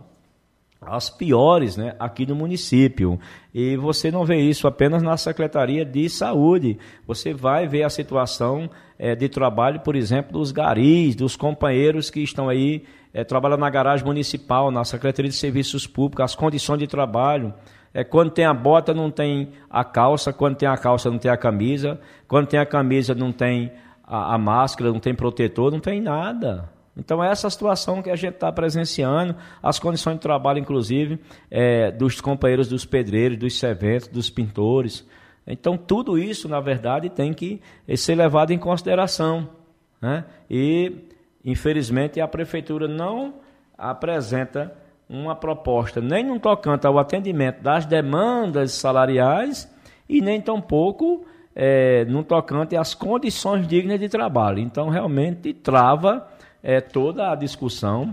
[SPEAKER 4] as piores, né, aqui no município. E você não vê isso apenas na Secretaria de Saúde. Você vai ver a situação é, de trabalho, por exemplo, dos garis, dos companheiros que estão aí é, trabalhando na garagem municipal, na Secretaria de Serviços Públicos, as condições de trabalho. É, quando tem a bota, não tem a calça. Quando tem a calça, não tem a camisa. Quando tem a camisa, não tem a, a máscara, não tem protetor, não tem nada. Então, é essa situação que a gente está presenciando, as condições de trabalho, inclusive, é, dos companheiros dos pedreiros, dos serventes, dos pintores. Então, tudo isso, na verdade, tem que ser levado em consideração, né? E, infelizmente, a Prefeitura não apresenta uma proposta nem no tocante ao atendimento das demandas salariais e nem tampouco é, no tocante às condições dignas de trabalho. Então, realmente, trava é, toda a discussão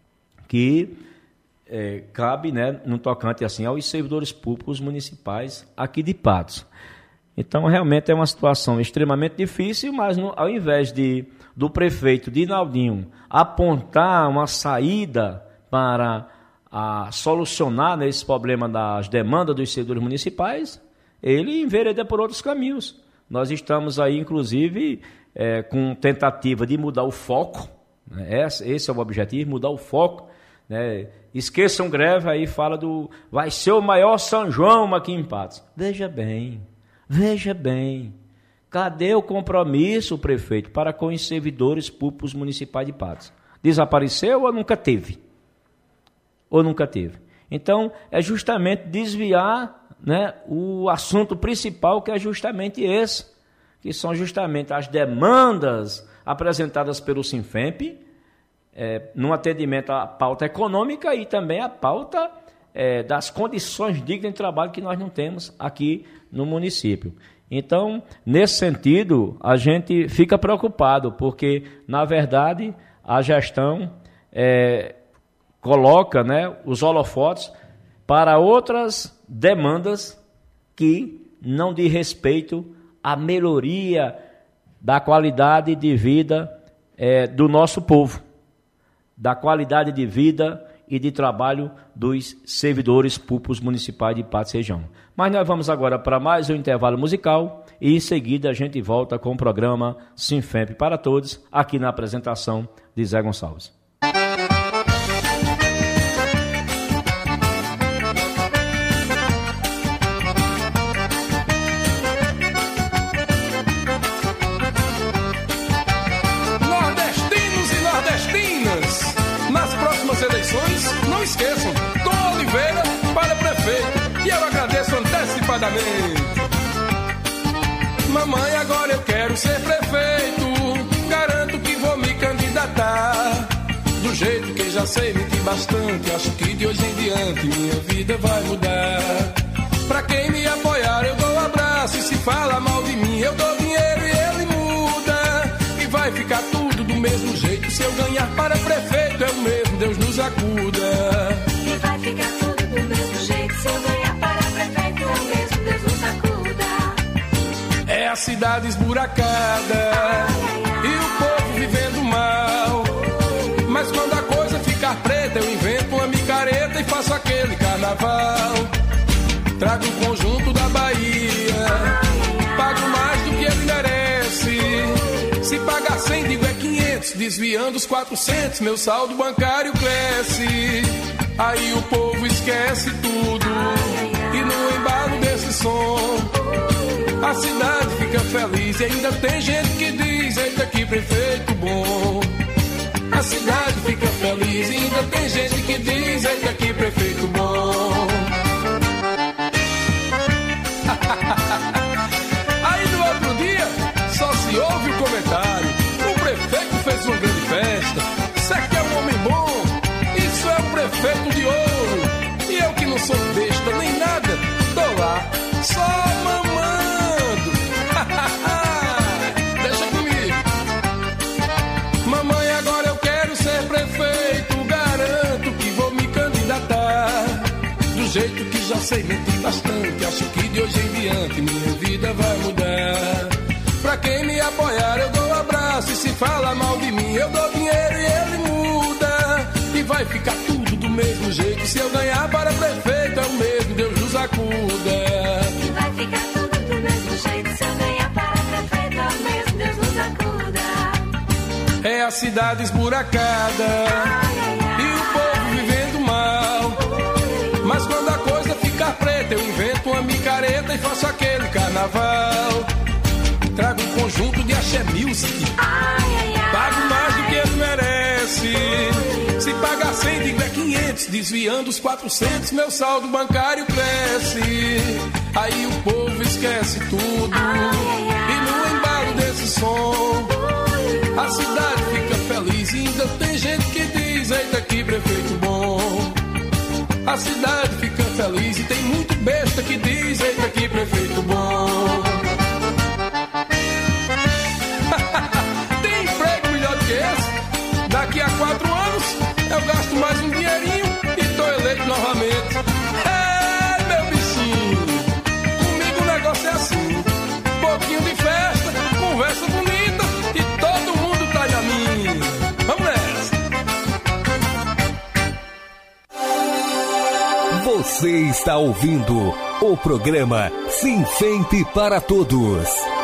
[SPEAKER 4] que é, cabe, né, no tocante assim, aos servidores públicos municipais aqui de Patos. Então, realmente é uma situação extremamente difícil, mas no, ao invés de, do prefeito Dinaldinho apontar uma saída para a solucionar, né, esse problema das demandas dos servidores municipais, ele envereda por outros caminhos. Nós estamos aí, inclusive, é, com tentativa de mudar o foco, né, esse, esse é o objetivo, mudar o foco, né, esqueçam greve, aí fala do, vai ser o maior São João aqui em Patos. Veja bem, veja bem, cadê o compromisso, prefeito, para com os servidores públicos municipais de Patos? Desapareceu ou nunca teve? Ou nunca teve? Então, é justamente desviar, né, o assunto principal, que é justamente esse, que são justamente as demandas apresentadas pelo Sinfemp, é, no atendimento à pauta econômica e também à pauta é, das condições dignas de trabalho que nós não temos aqui no município. Então, nesse sentido, a gente fica preocupado, porque, na verdade, a gestão é, coloca, né, os holofotes para outras demandas que não diz respeito à melhoria da qualidade de vida é, do nosso povo, da qualidade de vida e de trabalho dos servidores públicos municipais de Patos e região. Mas nós vamos agora para mais um intervalo musical e em seguida a gente volta com o programa Sinfemp para Todos, aqui na apresentação de Zé Gonçalves.
[SPEAKER 6] Eleições, não esqueçam, Tom Oliveira para prefeito, e eu agradeço antecipadamente. Mamãe, agora eu quero ser prefeito, garanto que vou me candidatar. Do jeito que já sei mentir bastante, acho que de hoje em diante minha vida vai mudar. Pra quem me apoiar eu dou um abraço, e se fala mal de mim eu dou dinheiro e ele muda. E vai ficar tudo do mesmo jeito, se eu ganhar para prefeito é o mesmo, Deus nos acuda.
[SPEAKER 5] E vai ficar tudo do mesmo jeito, se eu ganhar para prefeito é o mesmo, Deus nos acuda.
[SPEAKER 6] É a cidade esburacada, ai, ai, ai, e o povo vivendo mal. Mas quando a coisa ficar preta eu invento uma micareta e faço aquele carnaval. Trago o conjunto da Bahia, pago mais do que ele merece. Se pagar cem, digo é quinhentos, desviando os quatrocentos, meu saldo bancário cresce. Aí o povo esquece tudo, e no embalo desse som, a cidade fica feliz. E ainda tem gente que diz, eita que prefeito bom. A cidade fica feliz, e ainda tem gente que diz, eita que prefeito bom. Aí no outro dia só se ouve o comentário, o prefeito fez uma grande festa, isso é que é um homem bom, isso é o prefeito de ouro. E eu que não sou besta nem nada, tô lá só mamando. Deixa comigo. Mamãe, agora eu quero ser prefeito, garanto que vou me candidatar. Do jeito que já sei mentir bastante, acho que de hoje em diante minha vida vai mudar. Pra quem me apoiar eu dou um abraço, e se fala mal de mim eu dou dinheiro e ele muda. E vai ficar tudo do mesmo jeito, se eu ganhar para prefeito é o mesmo, Deus nos acuda.
[SPEAKER 5] E vai ficar tudo do mesmo jeito, se eu ganhar para prefeito é o mesmo, Deus nos acuda.
[SPEAKER 6] É a cidade esburacada, ai, ai, ai, e o povo vivendo mal. Mas quando a coisa ficar preta eu invento uma micareta e faço aquele carnaval. Trago um conjunto de axé music,
[SPEAKER 5] ai, ai, ai,
[SPEAKER 6] pago mais do que ele merece. Se pagar cem, digo é quinhentos, desviando os quatrocentos, meu saldo bancário cresce. Aí o povo esquece tudo, ai, ai, e no embalo desse som, a cidade fica feliz. E ainda tem gente que diz, eita que prefeito bom. A cidade fica feliz e tem muito besta que diz, eita que prefeito bom. Tem emprego melhor do que esse? Daqui a quatro anos eu gasto mais um dinheirinho e tô eleito novamente. É, meu bichinho, comigo o negócio é assim, pouquinho de festa, conversa bonita e todo mundo tá na minha. Vamos nessa.
[SPEAKER 1] Você está ouvindo o programa Sinfemp para Todos.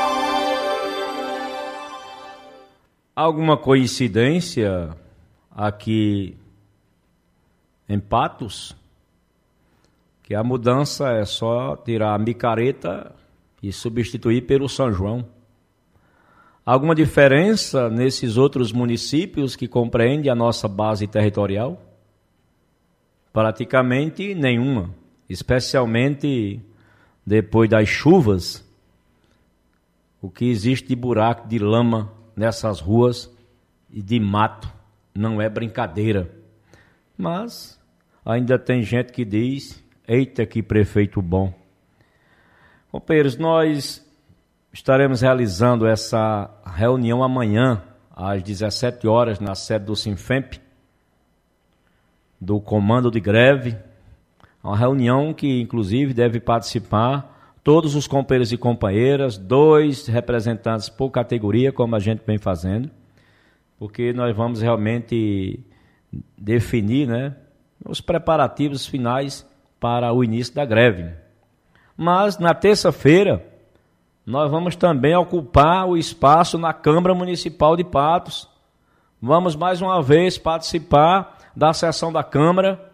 [SPEAKER 4] Alguma coincidência aqui em Patos, que a mudança é só tirar a micareta e substituir pelo São João. Alguma diferença nesses outros municípios que compreendem a nossa base territorial? Praticamente nenhuma, especialmente depois das chuvas. o que existe de buraco, de lama nessas ruas e de mato não é brincadeira. Mas ainda tem gente que diz, eita que prefeito bom. Companheiros, nós estaremos realizando essa reunião amanhã, às dezessete horas, na sede do Sinfemp, do Comando de Greve. Uma reunião que, inclusive, deve participar todos os companheiros e companheiras, dois representantes por categoria, como a gente vem fazendo, porque nós vamos realmente definir, né, os preparativos finais para o início da greve. Mas, na terça-feira, nós vamos também ocupar o espaço na Câmara Municipal de Patos. Vamos, mais uma vez, participar da sessão da Câmara,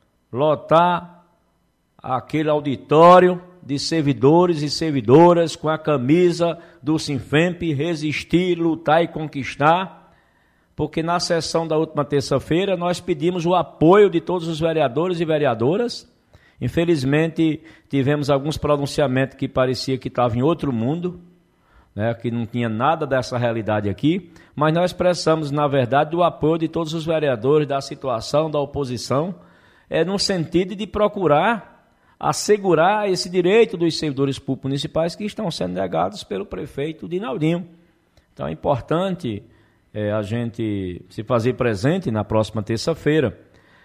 [SPEAKER 4] lotar aquele auditório de servidores e servidoras com a camisa do Sinfemp, resistir, lutar e conquistar, porque na sessão da última terça-feira nós pedimos o apoio de todos os vereadores e vereadoras. Infelizmente, tivemos alguns pronunciamentos que parecia que estavam em outro mundo, né, que não tinha nada dessa realidade aqui, mas nós expressamos, na verdade, o apoio de todos os vereadores da situação, da oposição, é, no sentido de procurar assegurar esse direito dos servidores públicos municipais que estão sendo negados pelo prefeito Dinaldinho. Então é importante é, a gente se fazer presente na próxima terça-feira,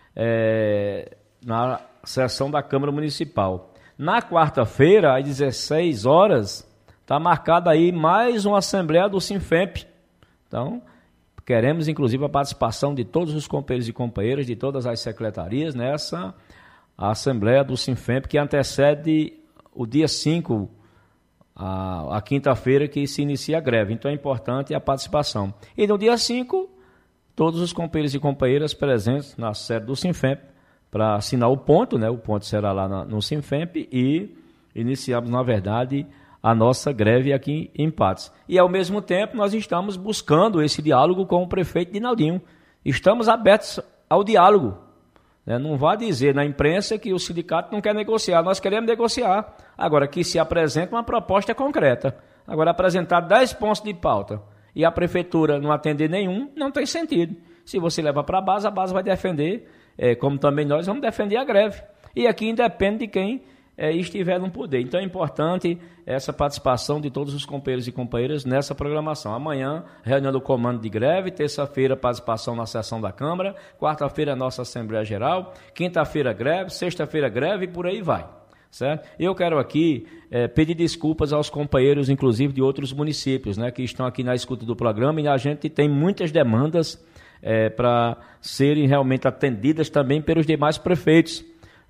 [SPEAKER 4] é, na sessão da Câmara Municipal. Na quarta-feira, às dezesseis horas, está marcada aí mais uma assembleia do Sinfemp. Então, queremos inclusive a participação de todos os companheiros e companheiras de todas as secretarias nessa assembleia do Sinfemp, que antecede o dia cinco, a, a quinta-feira que se inicia a greve. Então é importante a participação. E no dia cinco, todos os companheiros e companheiras presentes na sede do Sinfemp para assinar o ponto, né? O ponto será lá na, no Sinfemp e iniciamos, na verdade, a nossa greve aqui em Patos. E, ao mesmo tempo, nós estamos buscando esse diálogo com o prefeito Dinaldinho. Estamos abertos ao diálogo. Né? Não vá dizer na imprensa que o sindicato não quer negociar. Nós queremos negociar. Agora, que se apresenta uma proposta concreta. Agora, apresentar dez pontos de pauta e a prefeitura não atender nenhum, não tem sentido. Se você leva para a base, a base vai defender, é, como também nós vamos defender a greve. E aqui independe de quem É, estiver no poder. Então é importante essa participação de todos os companheiros e companheiras nessa programação. Amanhã, reunião do comando de greve, terça-feira, participação na sessão da Câmara, quarta-feira, nossa Assembleia Geral, quinta-feira, greve, sexta-feira, greve e por aí vai. Certo? Eu quero aqui é, pedir desculpas aos companheiros, inclusive de outros municípios, né, que estão aqui na escuta do programa, e a gente tem muitas demandas é, para serem realmente atendidas também pelos demais prefeitos.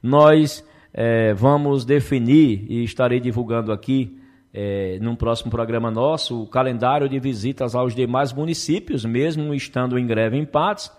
[SPEAKER 4] Nós É, vamos definir, e estarei divulgando aqui, é, num próximo programa nosso, o calendário de visitas aos demais municípios, mesmo estando em greve em Patos,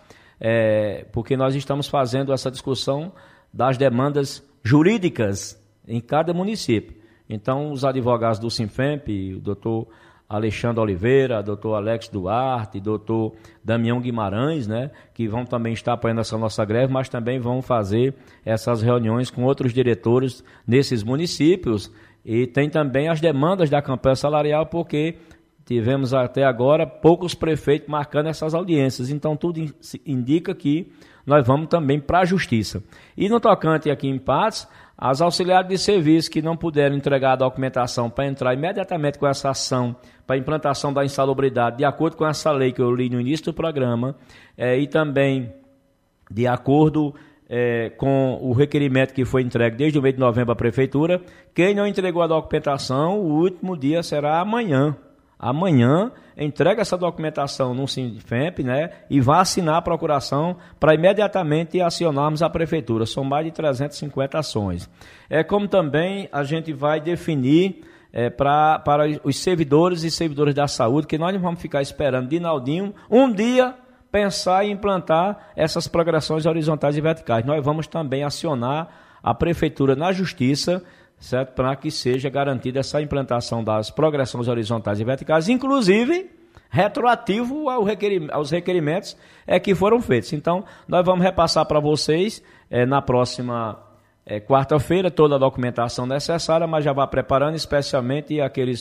[SPEAKER 4] é, porque nós estamos fazendo essa discussão das demandas jurídicas em cada município. Então, os advogados do Sinfemp, o doutor Alexandre Oliveira, doutor Alex Duarte, doutor Damião Guimarães, né, que vão também estar apoiando essa nossa greve, mas também vão fazer essas reuniões com outros diretores nesses municípios. E tem também as demandas da campanha salarial, porque tivemos até agora poucos prefeitos marcando essas audiências. Então, tudo indica que nós vamos também para a Justiça. E no tocante aqui em Patos, as auxiliares de serviço que não puderam entregar a documentação para entrar imediatamente com essa ação para a implantação da insalubridade, de acordo com essa lei que eu li no início do programa, é, e também de acordo é, com o requerimento que foi entregue desde o mês de novembro à Prefeitura, quem não entregou a documentação, o último dia será amanhã. Amanhã, entrega essa documentação no Sinfemp, né, e vai assinar a procuração para imediatamente acionarmos a Prefeitura. São mais de trezentas e cinquenta ações. É como também a gente vai definir é, pra, para os servidores e servidores da saúde, que nós não vamos ficar esperando Dinaldinho um dia pensar em implantar essas progressões horizontais e verticais. Nós vamos também acionar a Prefeitura na Justiça, certo? Para que seja garantida essa implantação das progressões horizontais e verticais, inclusive retroativo ao requerim- aos requerimentos é, que foram feitos. Então, nós vamos repassar para vocês é, na próxima é, quarta-feira toda a documentação necessária, mas já vá preparando especialmente aqueles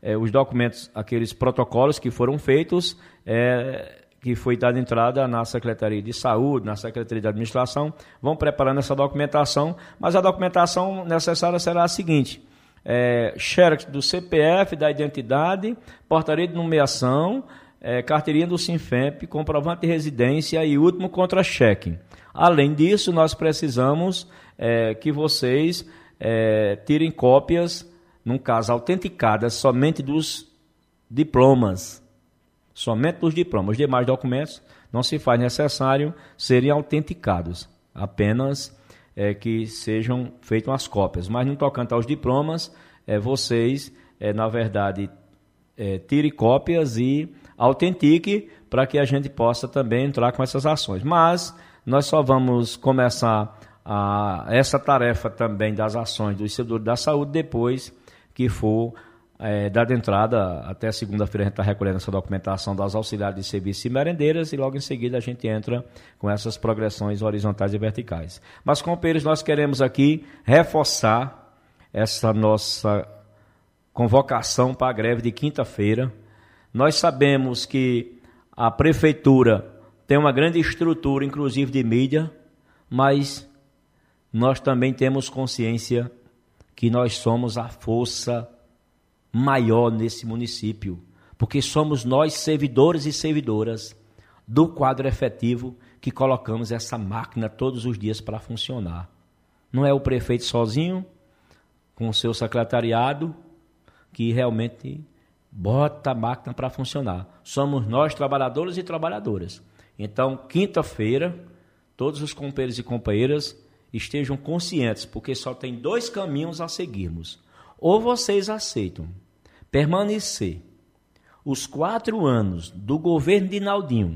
[SPEAKER 4] é, os documentos, aqueles protocolos que foram feitos, é, que foi dada entrada na Secretaria de Saúde, na Secretaria de Administração, vão preparando essa documentação, mas a documentação necessária será a seguinte: é, xerox do C P F, da identidade, portaria de nomeação, é, carteirinha do Sinfemp, comprovante de residência e último contra-cheque. Além disso, nós precisamos é, que vocês é, tirem cópias, num caso autenticadas, somente dos diplomas. Somente dos diplomas. Os demais documentos não se faz necessário serem autenticados, apenas é, que sejam feitas as cópias. Mas no tocante aos diplomas, é, vocês, é, na verdade, é, tirem cópias e autentique para que a gente possa também entrar com essas ações. Mas nós só vamos começar a, essa tarefa também das ações dos servidores da saúde depois que for É, dada entrada, até segunda-feira a gente está recolhendo essa documentação das auxiliares de serviço e merendeiras e logo em seguida a gente entra com essas progressões horizontais e verticais. Mas, companheiros, nós queremos aqui reforçar essa nossa convocação para a greve de quinta-feira. Nós sabemos que a prefeitura tem uma grande estrutura, inclusive de mídia, mas nós também temos consciência que nós somos a força maior nesse município, porque somos nós, servidores e servidoras do quadro efetivo, que colocamos essa máquina todos os dias para funcionar. Não é o prefeito sozinho, com o seu secretariado, que realmente bota a máquina para funcionar. Somos nós, trabalhadores e trabalhadoras. Então, quinta-feira, todos os companheiros e companheiras estejam conscientes, porque só tem dois caminhos a seguirmos. Ou vocês aceitam permanecer os quatro anos do governo de Naldinho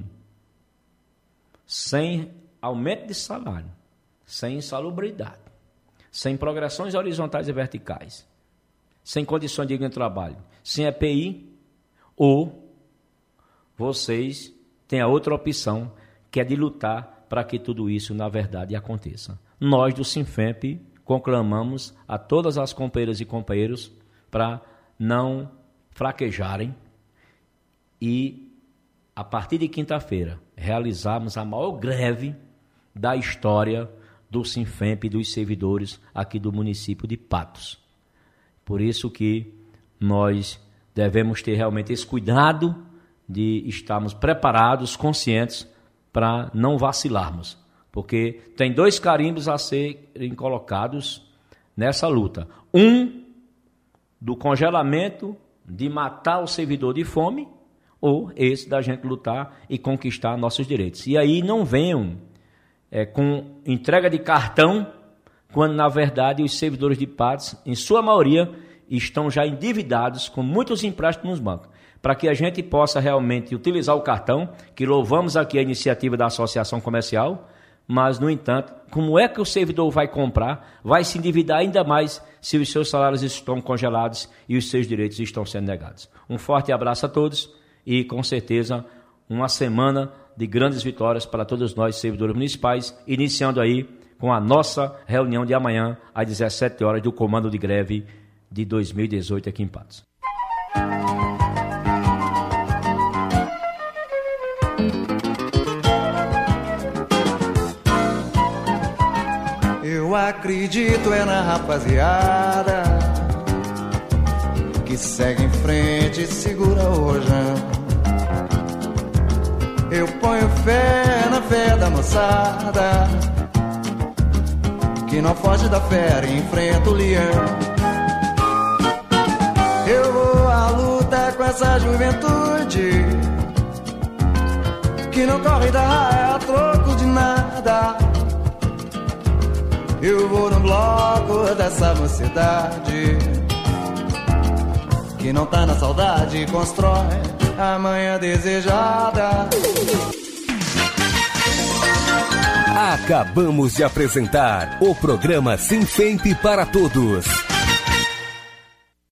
[SPEAKER 4] sem aumento de salário, sem insalubridade, sem progressões horizontais e verticais, sem condições dignas de trabalho, sem E P I, ou vocês têm a outra opção, que é de lutar para que tudo isso, na verdade, aconteça. Nós, do Sinfemp, conclamamos a todas as companheiras e companheiros para não fraquejarem e, a partir de quinta-feira, realizarmos a maior greve da história do Sinfemp e dos servidores aqui do município de Patos. Por isso que nós devemos ter realmente esse cuidado de estarmos preparados, conscientes, para não vacilarmos, porque tem dois carimbos a serem colocados nessa luta. Um, do congelamento, de matar o servidor de fome, ou esse da gente lutar e conquistar nossos direitos. E aí não venham é, com entrega de cartão, quando na verdade os servidores de Patos, em sua maioria, estão já endividados com muitos empréstimos nos bancos, para que a gente possa realmente utilizar o cartão, que louvamos aqui a iniciativa da Associação Comercial, mas, no entanto, como é que o servidor vai comprar, vai se endividar ainda mais se os seus salários estão congelados e os seus direitos estão sendo negados? Um forte abraço a todos e, com certeza, uma semana de grandes vitórias para todos nós, servidores municipais, iniciando aí com a nossa reunião de amanhã, às dezessete horas, do Comando de Greve de dois mil e dezoito aqui em Patos.
[SPEAKER 2] Eu acredito é na rapaziada que segue em frente e segura o rojão. Eu ponho fé na fé da moçada que não foge da fera e enfrenta o leão. Eu vou à luta com essa juventude que não corre da raia a troco de nada. Eu vou no bloco dessa mocidade que não tá na saudade e constrói a manhã desejada.
[SPEAKER 1] Acabamos de apresentar o programa Sinfemp para Todos.